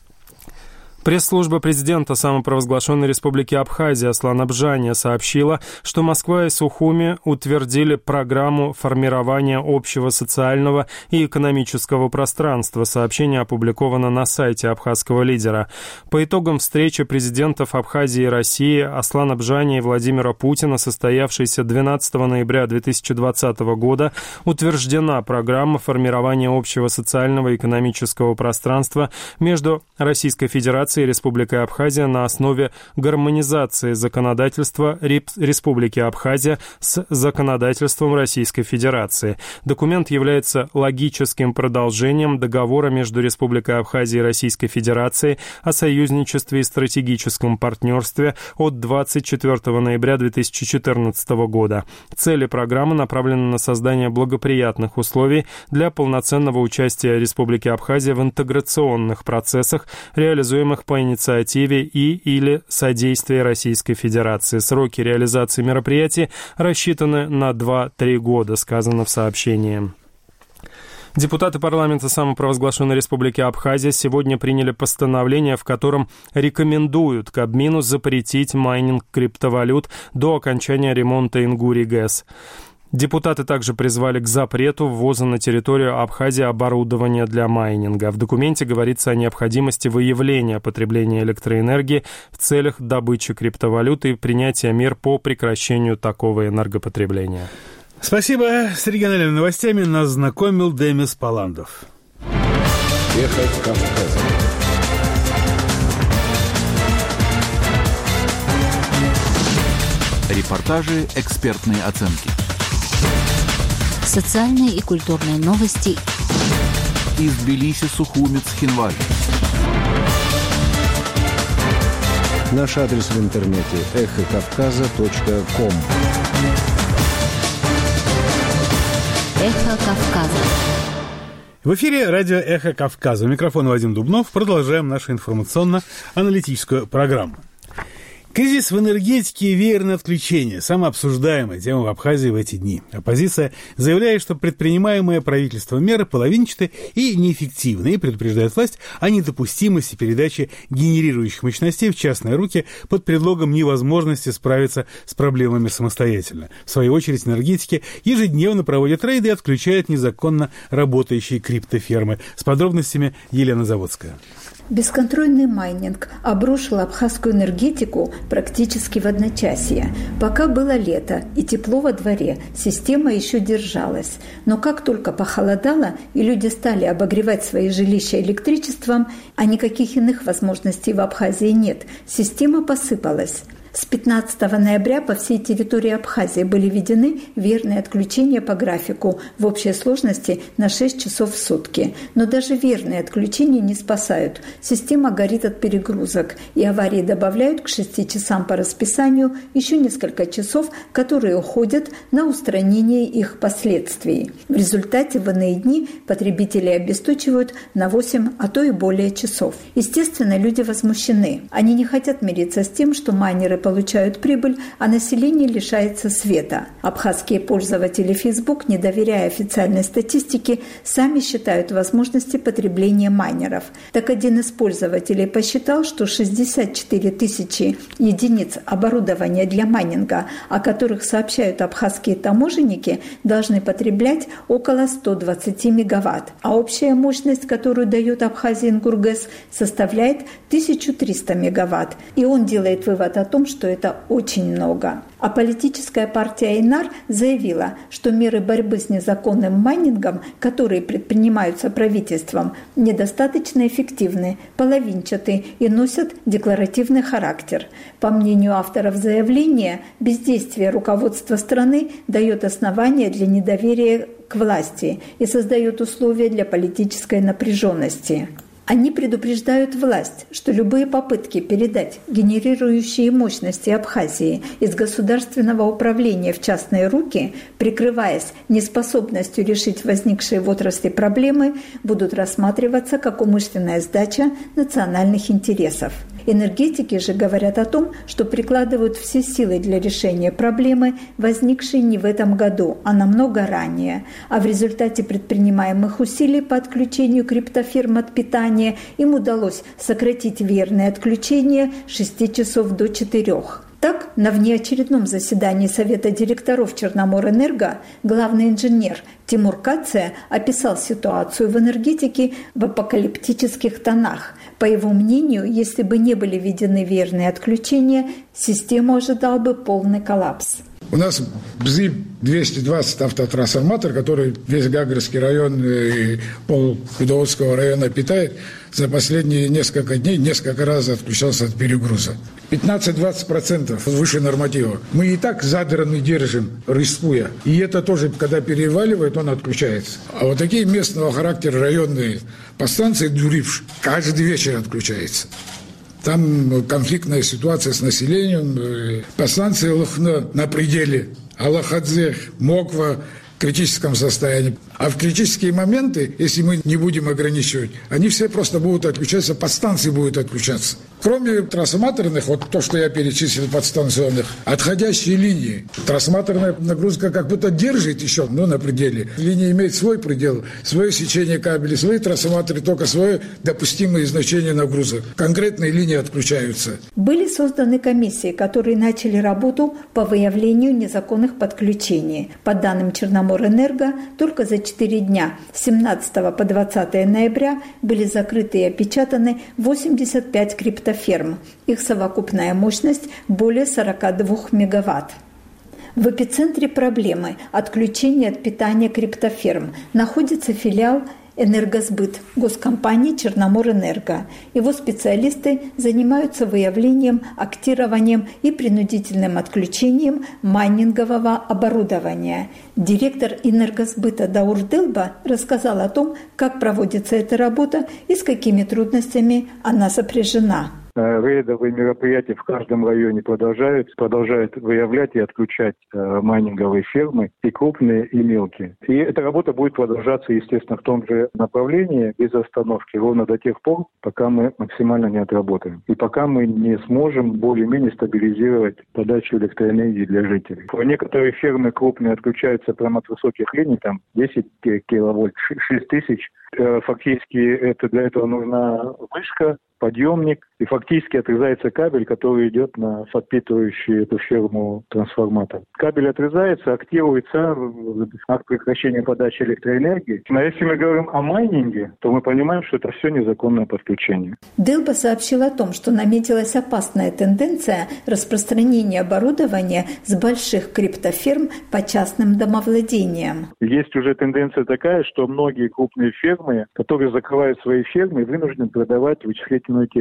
Пресс-служба президента самопровозглашенной республики Абхазия Аслан Абжания сообщила, что Москва и Сухуми утвердили программу формирования общего социального и экономического пространства. Сообщение опубликовано на сайте абхазского лидера. По итогам встречи президентов Абхазии и России Аслана Абжания и Владимира Путина, состоявшейся 12 ноября 2020 года, утверждена программа формирования общего социального и экономического пространства между Российской Федерацией и Республикой Абхазия на основе гармонизации законодательства Республики Абхазия с законодательством Российской Федерации. Документ является логическим продолжением договора между Республикой Абхазия и Российской Федерацией о союзничестве и стратегическом партнерстве от 24 ноября 2014 года. Цели программы направлены на создание благоприятных условий для полноценного участия Республики Абхазия в интеграционных процессах, реализуемых по инициативе или содействия Российской Федерации. Сроки реализации мероприятий рассчитаны на 2-3 года, сказано в сообщении. Депутаты парламента самопровозглашенной республики Абхазия сегодня приняли постановление, в котором рекомендуют Кабмину запретить майнинг криптовалют до окончания ремонта Ингури ГЭС. Депутаты также призвали к запрету ввоза на территорию Абхазии оборудования для майнинга. В документе говорится о необходимости выявления потребления электроэнергии в целях добычи криптовалюты и принятия мер по прекращению такого энергопотребления. Спасибо. С региональными новостями нас знакомил Демис Паландов. Эхо Кавказа. Репортажи, экспертные оценки. Социальные и культурные новости. Из Тбилиси, Сухуми, Цхинвале. Наш адрес в интернете эхокавказа.ком. Эхо Кавказа. В эфире радио «Эхо Кавказа». У микрофона Вадим Дубнов. Продолжаем нашу информационно-аналитическую программу. Кризис в энергетике и веерное отключение – самая обсуждаемая тема в Абхазии в эти дни. Оппозиция заявляет, что предпринимаемые правительством меры половинчатые и неэффективны, и предупреждает власть о недопустимости передачи генерирующих мощностей в частные руки под предлогом невозможности справиться с проблемами самостоятельно. В свою очередь, энергетики ежедневно проводят рейды и отключают незаконно работающие криптофермы. С подробностями Елена Заводская. Бесконтрольный майнинг обрушил абхазскую энергетику практически в одночасье. Пока было лето и тепло во дворе, система еще держалась. Но как только похолодало и люди стали обогревать свои жилища электричеством, а никаких иных возможностей в Абхазии нет, система посыпалась. С 15 ноября по всей территории Абхазии были введены верные отключения по графику в общей сложности на 6 часов в сутки. Но даже верные отключения не спасают. Система горит от перегрузок, и аварии добавляют к 6 часам по расписанию еще несколько часов, которые уходят на устранение их последствий. В результате в иные дни потребители обесточивают на 8, а то и более часов. Естественно, люди возмущены. Они не хотят мириться с тем, что майнеры получают прибыль, а население лишается света. Абхазские пользователи Facebook, не доверяя официальной статистике, сами считают возможности потребления майнеров. Так один из пользователей посчитал, что 64 тысячи единиц оборудования для майнинга, о которых сообщают абхазские таможенники, должны потреблять около 120 мегаватт, а общая мощность, которую дает Абхазия Ингургэс, составляет 1300 мегаватт. И он делает вывод о том, что это очень много. А политическая партия Айнар заявила, что меры борьбы с незаконным майнингом, которые предпринимаются правительством, недостаточно эффективны, половинчаты и носят декларативный характер. По мнению авторов заявления, бездействие руководства страны дает основания для недоверия к власти и создает условия для политической напряженности. Они предупреждают власть, что любые попытки передать генерирующие мощности Абхазии из государственного управления в частные руки, прикрываясь неспособностью решить возникшие в отрасли проблемы, будут рассматриваться как умышленная сдача национальных интересов. Энергетики же говорят о том, что прикладывают все силы для решения проблемы, возникшей не в этом году, а намного ранее. А в результате предпринимаемых усилий по отключению криптофирм от питания им удалось сократить верные отключения с 6 часов до 4. Так, на внеочередном заседании Совета директоров Черноморэнерго главный инженер Тимур Кация описал ситуацию в энергетике в апокалиптических тонах. По его мнению, если бы не были введены верные отключения, систему ожидал бы полный коллапс. У нас БЗИП-220 автотрансформатор, который весь Гагарский район и пол Кудоводского района питает, за последние несколько дней несколько раз отключался от перегруза. 15-20% выше норматива. Мы и так задраны держим, рискуя. И это тоже, когда переваливает, он отключается. А вот такие местного характера районные подстанции, дурившие, каждый вечер отключается. Там конфликтная ситуация с населением. Подстанции Лохна на пределе. Алахадзех, Моква в критическом состоянии. А в критические моменты, если мы не будем ограничивать, они все просто будут отключаться, подстанции будут отключаться. Кроме трансформаторных, вот то, что я перечислил, подстанционных, отходящие линии. Трансформаторная нагрузка как будто держит еще, но на пределе. Линия имеет свой предел, свое сечение кабелей, свои трансформаторы, только свое допустимое значение нагрузок. Конкретные линии отключаются. Были созданы комиссии, которые начали работу по выявлению незаконных подключений. По данным Черноморэнерго, только за 4 дня с 17 по 20 ноября были закрыты и опечатаны 85 криптоферм. Их совокупная мощность более 42 мегаватт. В эпицентре проблемы отключения от питания криптоферм находится филиал «Энергосбыт» госкомпании «Черноморэнерго». Его специалисты занимаются выявлением, актированием и принудительным отключением майнингового оборудования. Директор «Энергосбыта» Даур Делба рассказал о том, как проводится эта работа и с какими трудностями она сопряжена. Рейдовые мероприятия в каждом районе продолжают выявлять и отключать майнинговые фермы, и крупные, и мелкие. И эта работа будет продолжаться, естественно, в том же направлении, без остановки, ровно до тех пор, пока мы максимально не отработаем. И пока мы не сможем более-менее стабилизировать подачу электроэнергии для жителей. Некоторые фермы крупные отключаются прямо от высоких линий, там 10 киловольт, 6 тысяч. Фактически для этого нужна вышка, подъемник, и фактически отрезается кабель, который идет на подпитывающий эту ферму трансформатор. Кабель отрезается, активируется акт прекращения подачи электроэнергии. Но если мы говорим о майнинге, то мы понимаем, что это все незаконное подключение. Делба сообщил о том, что наметилась опасная тенденция распространения оборудования с больших криптоферм по частным домовладениям. Есть уже тенденция такая, что многие крупные фермы, которые закрывают свои фермы, вынуждены продавать вычислительную технику.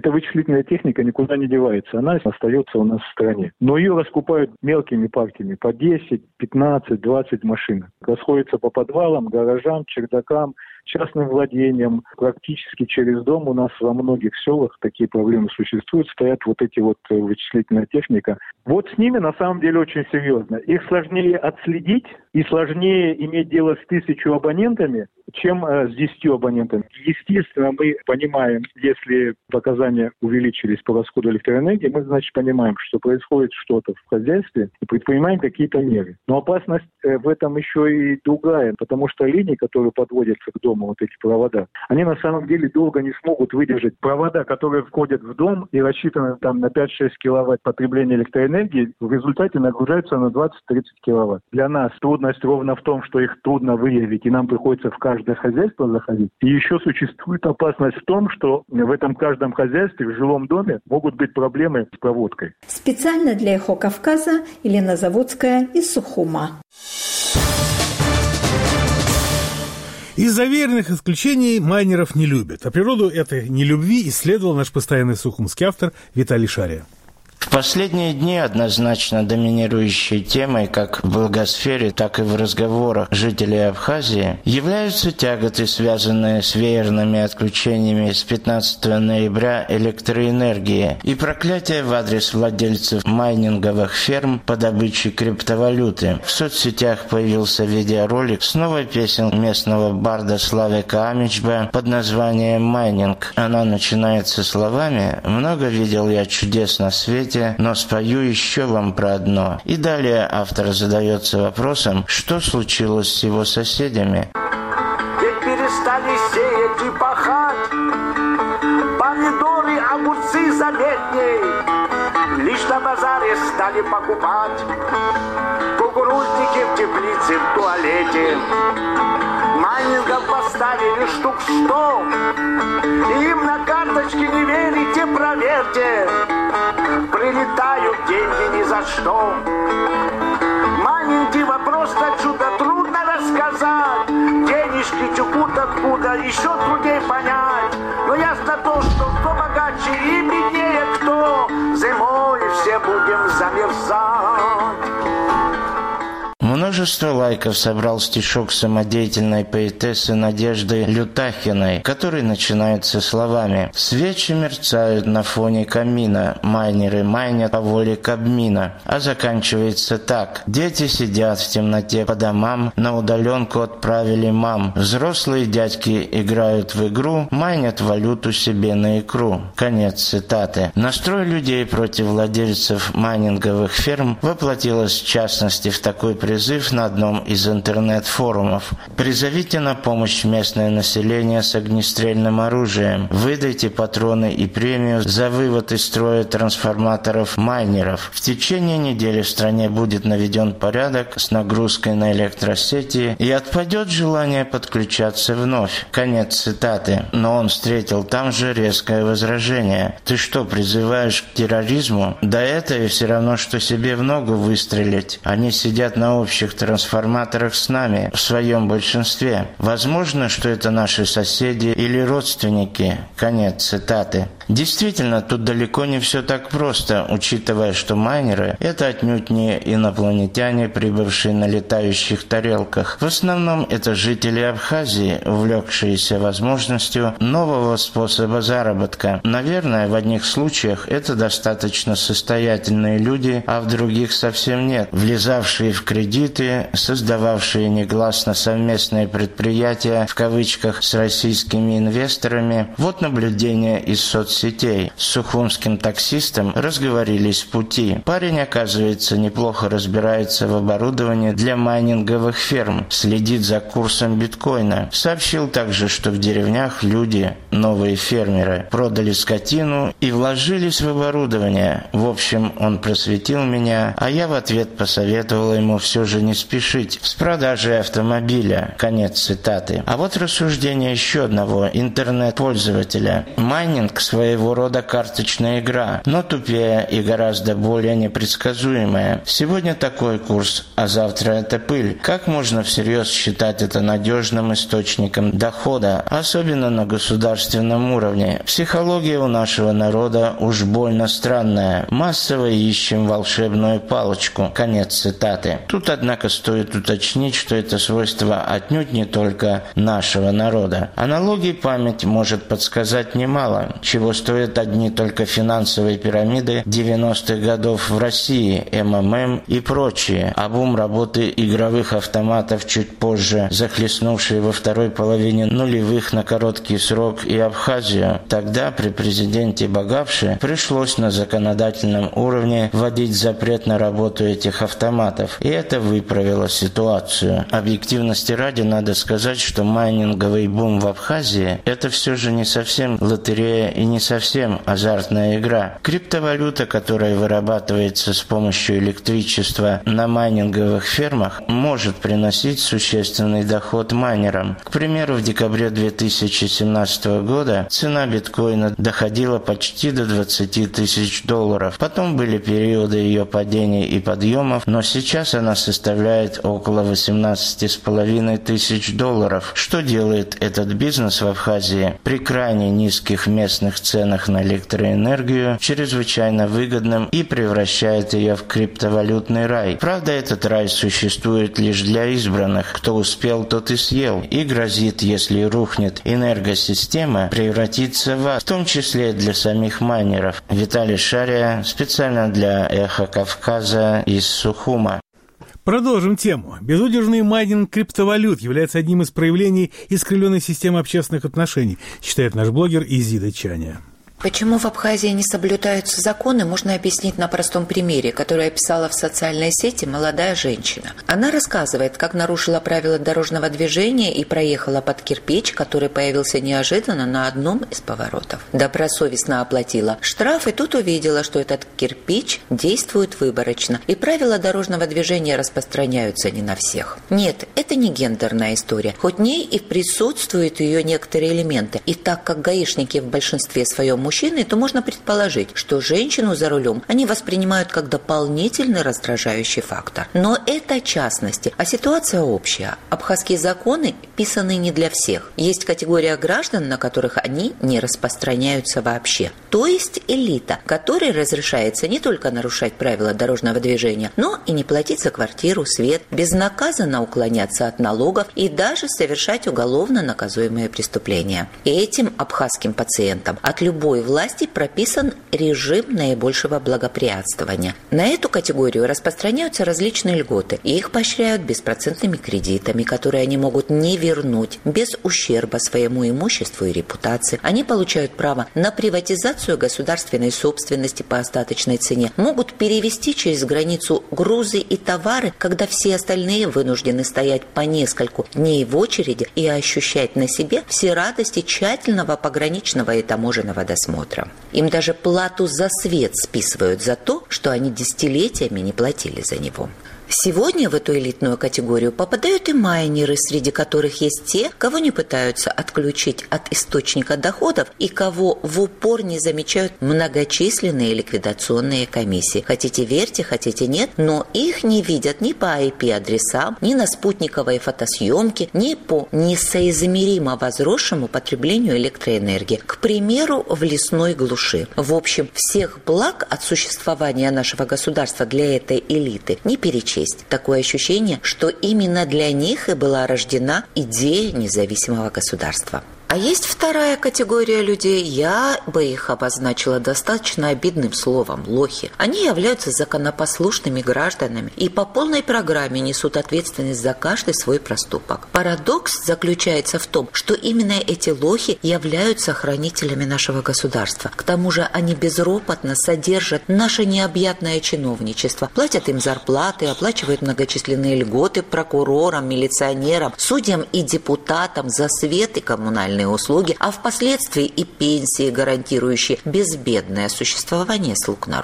Эта вычислительная техника никуда не девается, она остается у нас в стране. Но ее раскупают мелкими партиями, по 10, 15, 20 машин. Расходятся по подвалам, гаражам, чердакам, частным владением, практически через дом. У нас во многих селах такие проблемы существуют, стоят вот эти вот вычислительная техника. Вот с ними на самом деле очень серьезно. Их сложнее отследить и сложнее иметь дело с 1000 абонентами, чем с 10 абонентами. Естественно, мы понимаем, если показания увеличились по расходу электроэнергии, мы, значит, понимаем, что происходит что-то в хозяйстве и предпринимаем какие-то меры. Но опасность в этом еще и другая, потому что линии, которые подводятся к дому, вот эти провода, они на самом деле долго не смогут выдержать. Провода, которые входят в дом и рассчитаны там на 5-6 киловатт потребления электроэнергии, в результате нагружаются на 20-30 киловатт. Для нас трудность ровно в том, что их трудно выявить, и нам приходится в каждое хозяйство заходить. И еще существует опасность в том, что в этом каждом хозяйстве, в жилом доме, могут быть проблемы с проводкой. Специально для «Эхо Кавказа» Елена Заводская из Сухума. Из-за верных исключений майнеров не любят. А природу этой нелюбви исследовал наш постоянный сухумский автор Виталий Шария. В последние дни однозначно доминирующей темой как в блогосфере, так и в разговорах жителей Абхазии являются тяготы, связанные с веерными отключениями с 15 ноября электроэнергии и проклятие в адрес владельцев майнинговых ферм по добыче криптовалюты. В соцсетях появился видеоролик с новой песен местного барда Славика Амичба под названием «Майнинг». Она начинается словами «Много видел я чудес на свете, но спою еще вам про одно». И далее автор задается вопросом, что случилось с его соседями. Ведь перестали сеять и пахать, помидоры, огурцы заметней, лишь на базаре стали покупать кукурузники в теплице, в туалете. Майнингов поставили штук 100, им на карточке не верите, проверьте. Прилетают деньги ни за что. Майнинги просто чудо, трудно рассказать. Денежки текут откуда, еще труднее понять. Но ясно то, что кто богаче и беднее кто, зимой все будем замерзать. Множество лайков собрал стишок самодеятельной поэтессы Надежды Лютахиной, который начинается словами «Свечи мерцают на фоне камина, майнеры майнят по воле Кабмина», а заканчивается так: «Дети сидят в темноте по домам, на удаленку отправили мам, взрослые дядьки играют в игру, майнят валюту себе на икру». Конец цитаты. Настрой людей против владельцев майнинговых ферм воплотилось в частности в такой призыв на одном из интернет-форумов: «Призовите на помощь местное население с огнестрельным оружием, выдайте патроны и премию за вывод из строя трансформаторов майнеров. В течение недели в стране будет наведен порядок с нагрузкой на электросети и отпадет желание подключаться вновь». Конец цитаты. Но он встретил там же резкое возражение: «Ты что, призываешь к терроризму? Да это и все равно, что себе в ногу выстрелить. Они сидят на общих трансформаторах с нами, в своем большинстве. Возможно, что это наши соседи или родственники». Конец цитаты. Действительно, тут далеко не все так просто, учитывая, что майнеры – это отнюдь не инопланетяне, прибывшие на летающих тарелках. В основном это жители Абхазии, увлекшиеся возможностью нового способа заработка. Наверное, в одних случаях это достаточно состоятельные люди, а в других совсем нет, влезавшие в кредиты, создававшие негласно совместные предприятия, в кавычках, с российскими инвесторами. Вот наблюдение из соцсетей. С сухумским таксистом разговорились в пути. Парень, оказывается, неплохо разбирается в оборудовании для майнинговых ферм, следит за курсом биткоина. Сообщил также, что в деревнях люди, новые фермеры, продали скотину и вложились в оборудование. В общем, он просветил меня, а я в ответ посоветовал ему все же не спешить с продажей автомобиля. Конец цитаты. А вот рассуждение еще одного интернет-пользователя. Майнинг – своего рода карточная игра, но тупее и гораздо более непредсказуемая. Сегодня такой курс, а завтра это пыль. Как можно всерьез считать это надежным источником дохода, особенно на государственном уровне? Психология у нашего народа уж больно странная. Массово ищем волшебную палочку. Конец цитаты. Тут, однако, стоит уточнить, что это свойство отнюдь не только нашего народа. Аналогий память может подсказать немало, чего стоят одни только финансовые пирамиды 90-х годов в России, МММ и прочие, а бум работы игровых автоматов чуть позже, захлестнувшие во второй половине нулевых на короткий срок и Абхазию. Тогда при президенте Багавше пришлось на законодательном уровне вводить запрет на работу этих автоматов, и это выправило ситуацию. Объективности ради надо сказать, что майнинговый бум в Абхазии – это все же не совсем лотерея и не совсем азартная игра. Криптовалюта, которая вырабатывается с помощью электричества на майнинговых фермах, может приносить существенный доход майнерам. К примеру, в декабре 2017 года цена биткоина доходила почти до $20 тысяч. Потом были периоды ее падений и подъемов, но сейчас она составляет около $18,5 тысяч. Что делает этот бизнес в Абхазии при крайне низких местных ценах на электроэнергию чрезвычайно выгодным и превращает ее в криптовалютный рай. Правда, этот рай существует лишь для избранных. Кто успел, тот и съел. И грозит, если рухнет энергосистема, превратиться в ад, в том числе для самих майнеров. Виталий Шария, специально для «Эхо Кавказа» из Сухума. Продолжим тему. Безудержный майнинг криптовалют является одним из проявлений искривленной системы общественных отношений, считает наш блогер Изида Чаня. Почему в Абхазии не соблюдаются законы, можно объяснить на простом примере, который описала в социальной сети молодая женщина. Она рассказывает, как нарушила правила дорожного движения и проехала под кирпич, который появился неожиданно на одном из поворотов. Добросовестно оплатила штраф и тут увидела, что этот кирпич действует выборочно, и правила дорожного движения распространяются не на всех. Нет, это не гендерная история, хоть в ней и присутствуют ее некоторые элементы. И так как гаишники в большинстве своем мужчины, то можно предположить, что женщину за рулем они воспринимают как дополнительный раздражающий фактор. Но это частности, а ситуация общая. Абхазские законы писаны не для всех. Есть категория граждан, на которых они не распространяются вообще. То есть элита, которой разрешается не только нарушать правила дорожного движения, но и не платить за квартиру, свет, безнаказанно уклоняться от налогов и даже совершать уголовно наказуемые преступления. И этим абхазским пациентам от любой власти прописан режим наибольшего благоприятствования. На эту категорию распространяются различные льготы, и их поощряют беспроцентными кредитами, которые они могут не вернуть без ущерба своему имуществу и репутации. Они получают право на приватизацию государственной собственности по остаточной цене, могут перевести через границу грузы и товары, когда все остальные вынуждены стоять по нескольку дней в очереди и ощущать на себе все радости тщательного пограничного и таможенного досмотра. Им даже плату за свет списывают за то, что они десятилетиями не платили за него. Сегодня в эту элитную категорию попадают и майнеры, среди которых есть те, кого не пытаются отключить от источника доходов и кого в упор не замечают многочисленные ликвидационные комиссии. Хотите верьте, хотите нет, но их не видят ни по IP-адресам, ни на спутниковой фотосъемке, ни по несоизмеримо возросшему потреблению электроэнергии. К примеру, в лесной глуши. В общем, всех благ от существования нашего государства для этой элиты не перечислить. Такое ощущение, что именно для них и была рождена идея независимого государства. А есть вторая категория людей, я бы их обозначила достаточно обидным словом – лохи. Они являются законопослушными гражданами и по полной программе несут ответственность за каждый свой проступок. Парадокс заключается в том, что именно эти лохи являются хранителями нашего государства. К тому же они безропотно содержат наше необъятное чиновничество, платят им зарплаты, оплачивают многочисленные льготы прокурорам, милиционерам, судьям и депутатам за свет и коммунальные услуги, а впоследствии и пенсии, гарантирующие безбедное существование слуг народа.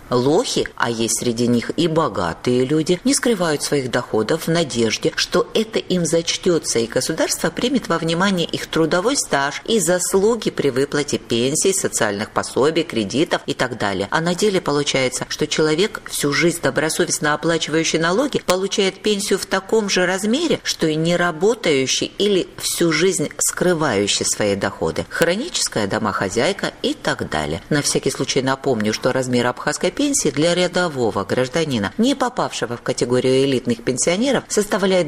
Лохи, а есть среди них и богатые люди, не скрывают своих доходов в надежде, что это им зачтется, и государство примет во внимание их трудовой стаж и заслуги при выплате пенсий, социальных пособий, кредитов и так далее. А на деле получается, что человек, всю жизнь добросовестно оплачивающий налоги, получает пенсию в таком же размере, что и не работающий или всю жизнь скрывающий свои доходы, хроническая домохозяйка и так далее. На всякий случай напомню, что размер абхазской пенсии для рядового гражданина, не попавшего в категорию элитных пенсионеров, составляет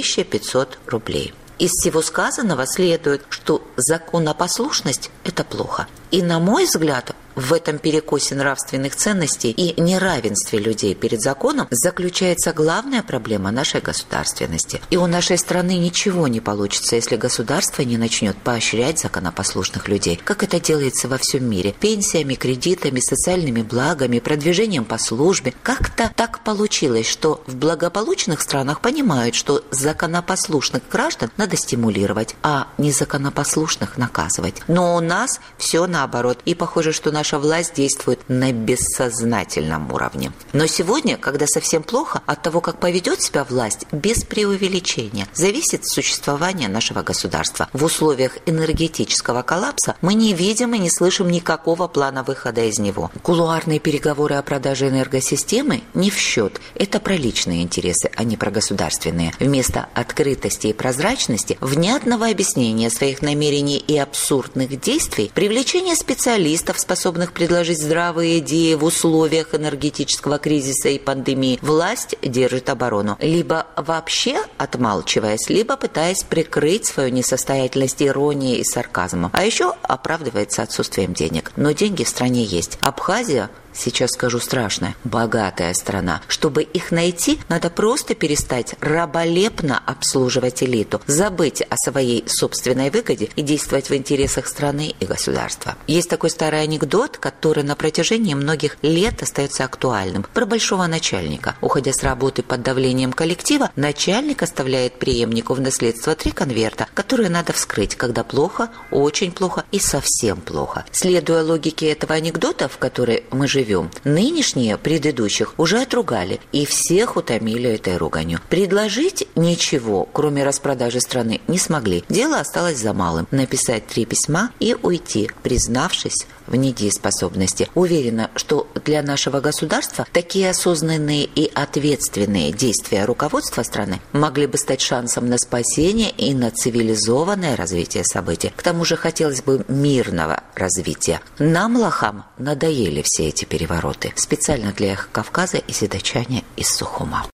2500 рублей. Из всего сказанного следует, что законопослушность – это плохо. И, на мой взгляд, в этом перекосе нравственных ценностей и неравенстве людей перед законом заключается главная проблема нашей государственности. И у нашей страны ничего не получится, если государство не начнет поощрять законопослушных людей, как это делается во всем мире. Пенсиями, кредитами, социальными благами, продвижением по службе. Как-то так получилось, что в благополучных странах понимают, что законопослушных граждан надо стимулировать, а незаконопослушных наказывать. Но у нас все наоборот. И похоже, что наша власть действует на бессознательном уровне. Но сегодня, когда совсем плохо, от того, как поведет себя власть, без преувеличения, зависит существование нашего государства. В условиях энергетического коллапса мы не видим и не слышим никакого плана выхода из него. Кулуарные переговоры о продаже энергосистемы не в счет. Это про личные интересы, а не про государственные. Вместо открытости и прозрачности, внятного объяснения своих намерений и абсурдных действий, привлечение специалистов, способных предложить здравые идеи в условиях энергетического кризиса и пандемии, власть держит оборону, либо вообще отмалчиваясь, либо пытаясь прикрыть свою несостоятельность иронией и сарказмом, а еще оправдывается отсутствием денег. Но деньги в стране есть. Абхазия, сейчас скажу страшно, богатая страна. Чтобы их найти, надо просто перестать раболепно обслуживать элиту, забыть о своей собственной выгоде и действовать в интересах страны и государства. Есть такой старый анекдот, который на протяжении многих лет остается актуальным. Про большого начальника. Уходя с работы под давлением коллектива, начальник оставляет преемнику в наследство 3 конверта, которые надо вскрыть, когда плохо, очень плохо и совсем плохо. Следуя логике этого анекдота, в которой мы живем, нынешние предыдущих уже отругали и всех утомили этой руганью. Предложить ничего, кроме распродажи страны, не смогли. Дело осталось за малым – написать 3 письма и уйти, признавшись в недееспособности. Уверена, что для нашего государства такие осознанные и ответственные действия руководства страны могли бы стать шансом на спасение и на цивилизованное развитие событий. К тому же хотелось бы мирного развития. Нам, лохам, надоели все эти перевороты. Специально для «Эхо Кавказа» и седочане из Сухума.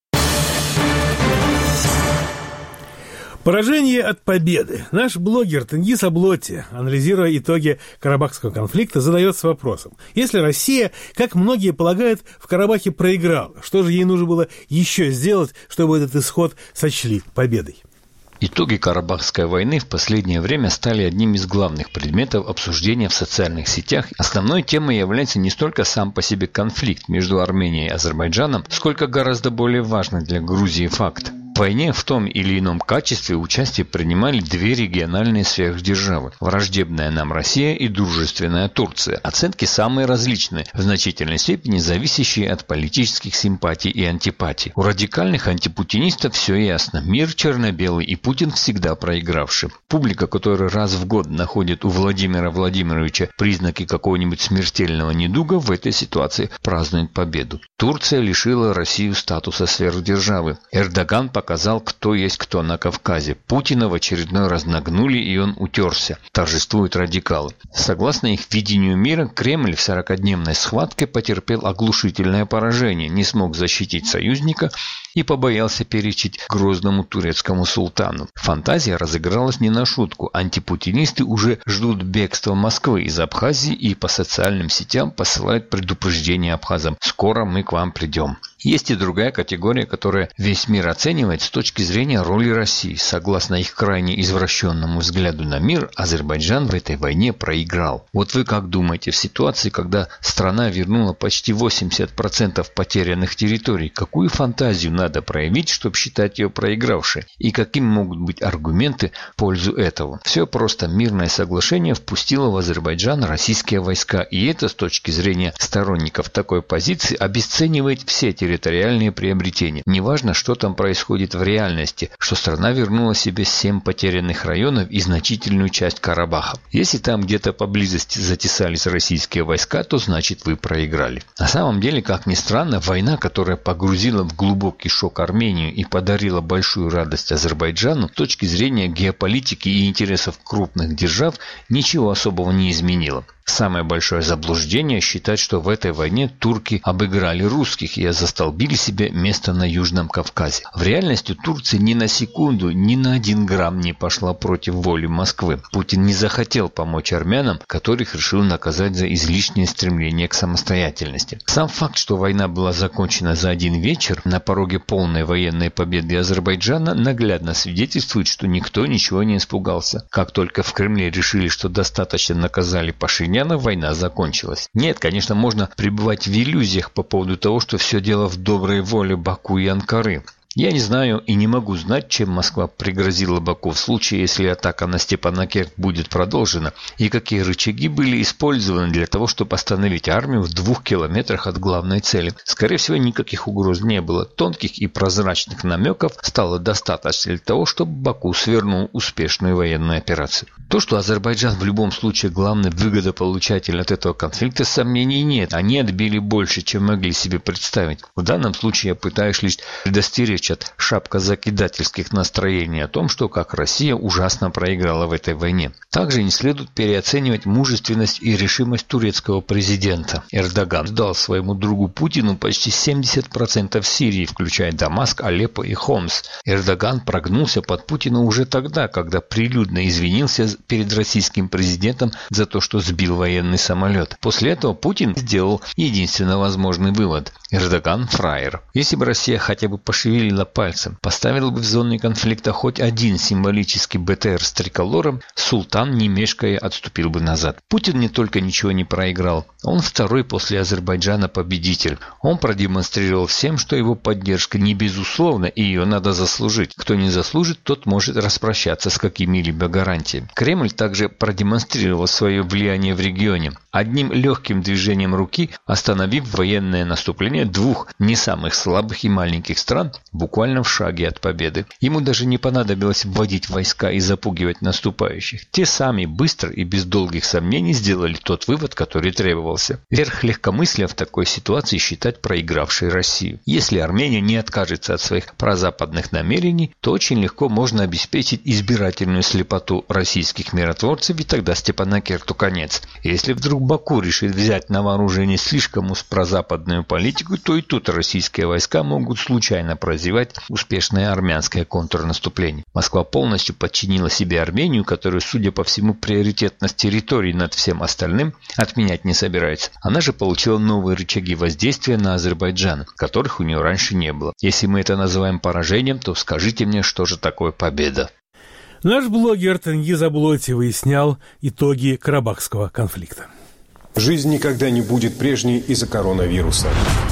Поражение от победы. Наш блогер Тенгиз Аблоти, анализируя итоги Карабахского конфликта, задается вопросом. Если Россия, как многие полагают, в Карабахе проиграла, что же ей нужно было еще сделать, чтобы этот исход сочли победой? Итоги Карабахской войны в последнее время стали одним из главных предметов обсуждения в социальных сетях. Основной темой является не столько сам по себе конфликт между Арменией и Азербайджаном, сколько гораздо более важный для Грузии факт. В войне в том или ином качестве участие принимали 2 региональные сверхдержавы – враждебная нам Россия и дружественная Турция. Оценки самые различные, в значительной степени зависящие от политических симпатий и антипатий. У радикальных антипутинистов все ясно – мир черно-белый и Путин всегда проигравший. Публика, которая раз в год находит у Владимира Владимировича признаки какого-нибудь смертельного недуга, в этой ситуации празднует победу. Турция лишила Россию статуса сверхдержавы. Эрдоган показал, кто есть кто на Кавказе. Путина в очередной раз нагнули, и он утерся. Торжествуют радикалы. Согласно их видению мира, Кремль в 40-дневной схватке потерпел оглушительное поражение, не смог защитить союзника и побоялся перечить грозному турецкому султану. Фантазия разыгралась не на шутку. Антипутинисты уже ждут бегства Москвы из Абхазии и по социальным сетям посылают предупреждение абхазам: «Скоро мы к вам придем». Есть и другая категория, которая весь мир оценивает с точки зрения роли России. Согласно их крайне извращенному взгляду на мир, Азербайджан в этой войне проиграл. Вот вы как думаете, в ситуации, когда страна вернула почти 80% потерянных территорий, какую фантазию надо проявить, чтобы считать ее проигравшей? И какими могут быть аргументы в пользу этого? Все просто. Мирное соглашение впустило в Азербайджан российские войска. И это, с точки зрения сторонников такой позиции, обесценивает все территориальные приобретения. Неважно, что там происходит в реальности, что страна вернула себе 7 потерянных районов и значительную часть Карабаха. Если там где-то поблизости затесались российские войска, то значит вы проиграли. На самом деле, как ни странно, война, которая погрузила в глубокий шок Армению и подарила большую радость Азербайджану, с точки зрения геополитики и интересов крупных держав, ничего особого не изменила. Самое большое заблуждение считать, что в этой войне турки обыграли русских и застолбили себе место на Южном Кавказе. В реальности Турция ни на секунду, ни на 1 грамм не пошла против воли Москвы. Путин не захотел помочь армянам, которых решил наказать за излишнее стремление к самостоятельности. Сам факт, что война была закончена за 1 вечер на пороге полной военной победы Азербайджана, наглядно свидетельствует, что никто ничего не испугался. Как только в Кремле решили, что достаточно наказали Пашиняна, война закончилась. Нет, конечно, можно пребывать в иллюзиях по поводу того, что все дело в доброй воле Баку и Анкары. Я не знаю и не могу знать, чем Москва пригрозила Баку в случае, если атака на Степанакерт будет продолжена, и какие рычаги были использованы для того, чтобы остановить армию в 2 километрах от главной цели. Скорее всего, никаких угроз не было. Тонких и прозрачных намеков стало достаточно для того, чтобы Баку свернул успешную военную операцию. То, что Азербайджан в любом случае главный выгодополучатель от этого конфликта, сомнений нет. Они отбили больше, чем могли себе представить. В данном случае я пытаюсь лишь предостеречь от шапкозакидательских настроений о том, что как Россия ужасно проиграла в этой войне. Также не следует переоценивать мужественность и решимость турецкого президента. Эрдоган дал своему другу Путину почти 70% Сирии, включая Дамаск, Алеппо и Хомс. Эрдоган прогнулся под Путина уже тогда, когда прилюдно извинился перед российским президентом за то, что сбил военный самолет. После этого Путин сделал единственно возможный вывод: Эрдоган фраер. Если бы Россия хотя бы пошевелила пальцем, поставил бы в зоне конфликта хоть 1 символический БТР с триколором, султан, не мешкая, отступил бы назад. Путин не только ничего не проиграл, он второй после Азербайджана победитель. Он продемонстрировал всем, что его поддержка не безусловна и ее надо заслужить. Кто не заслужит, тот может распрощаться с какими-либо гарантиями. Кремль также продемонстрировал свое влияние в регионе, одним легким движением руки остановив военное наступление 2 не самых слабых и маленьких стран буквально в шаге от победы. Ему даже не понадобилось вводить войска и запугивать наступающих. Те сами быстро и без долгих сомнений сделали тот вывод, который требовался. Верх легкомыслия в такой ситуации считать проигравшей Россию. Если Армения не откажется от своих прозападных намерений, то очень легко можно обеспечить избирательную слепоту российских миротворцев, и тогда Степанакерту конец. Если вдруг Баку решит взять на вооружение слишком уж прозападную политику, то и тут российские войска могут случайно произвести успешное армянское контрнаступление. Москва полностью подчинила себе Армению, которую, судя по всему, приоритетность территории над всем остальным отменять не собирается. Она же получила новые рычаги воздействия на Азербайджан, которых у нее раньше не было. Если мы это называем поражением, то скажите мне, что же такое победа? Наш блогер Тенгиз Аблоти выяснял итоги Карабахского конфликта. Жизнь никогда не будет прежней из-за коронавируса.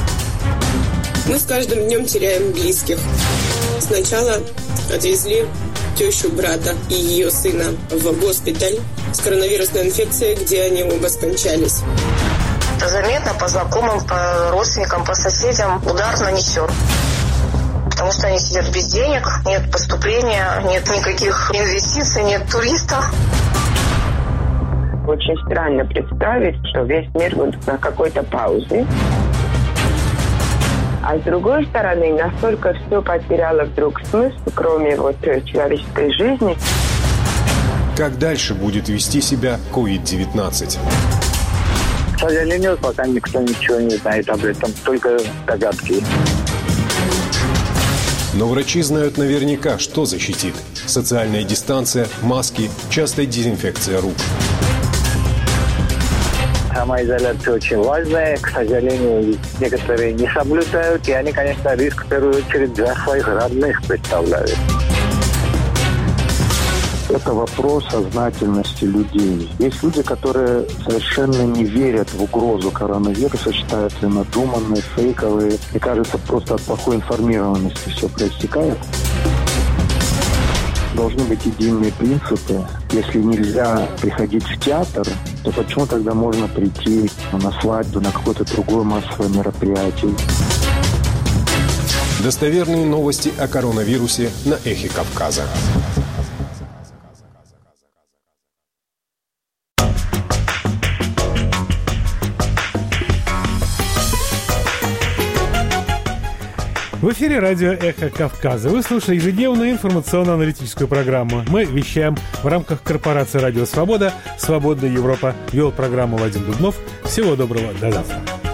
Мы с каждым днем теряем близких. Сначала отвезли тещу брата и ее сына в госпиталь с коронавирусной инфекцией, где они оба скончались. Заметно по знакомым, по родственникам, по соседям удар нанесен. Потому что они сидят без денег, нет поступления, нет никаких инвестиций, нет туристов. Очень странно представить, что весь мир будет на какой-то паузе. А с другой стороны, настолько все потеряло вдруг смысл, кроме человеческой жизни. Как дальше будет вести себя COVID-19? К сожалению, пока никто ничего не знает об этом, только догадки. Но врачи знают наверняка, что защитит. Социальная дистанция, маски, частая дезинфекция рук. самоизоляция очень важная. К сожалению, некоторые не соблюдают, и они, конечно, риск в первую очередь для своих родных представляют. Это вопрос сознательности людей. Есть люди, которые совершенно не верят в угрозу коронавируса, считают ее надуманной, фейковой. И кажется, просто от плохой информированности все проистекает. Должны быть единые принципы. Если нельзя приходить в театр, то почему тогда можно прийти на свадьбу, на какое-то другое массовое мероприятие? Достоверные новости о коронавирусе на Эхе Кавказа. В эфире радио «Эхо Кавказа». Вы слушаете ежедневную информационно-аналитическую программу. Мы вещаем в рамках корпорации «Радио Свобода». «Свободная Европа». Вел программу Вадим Дубнов. Всего доброго. До завтра.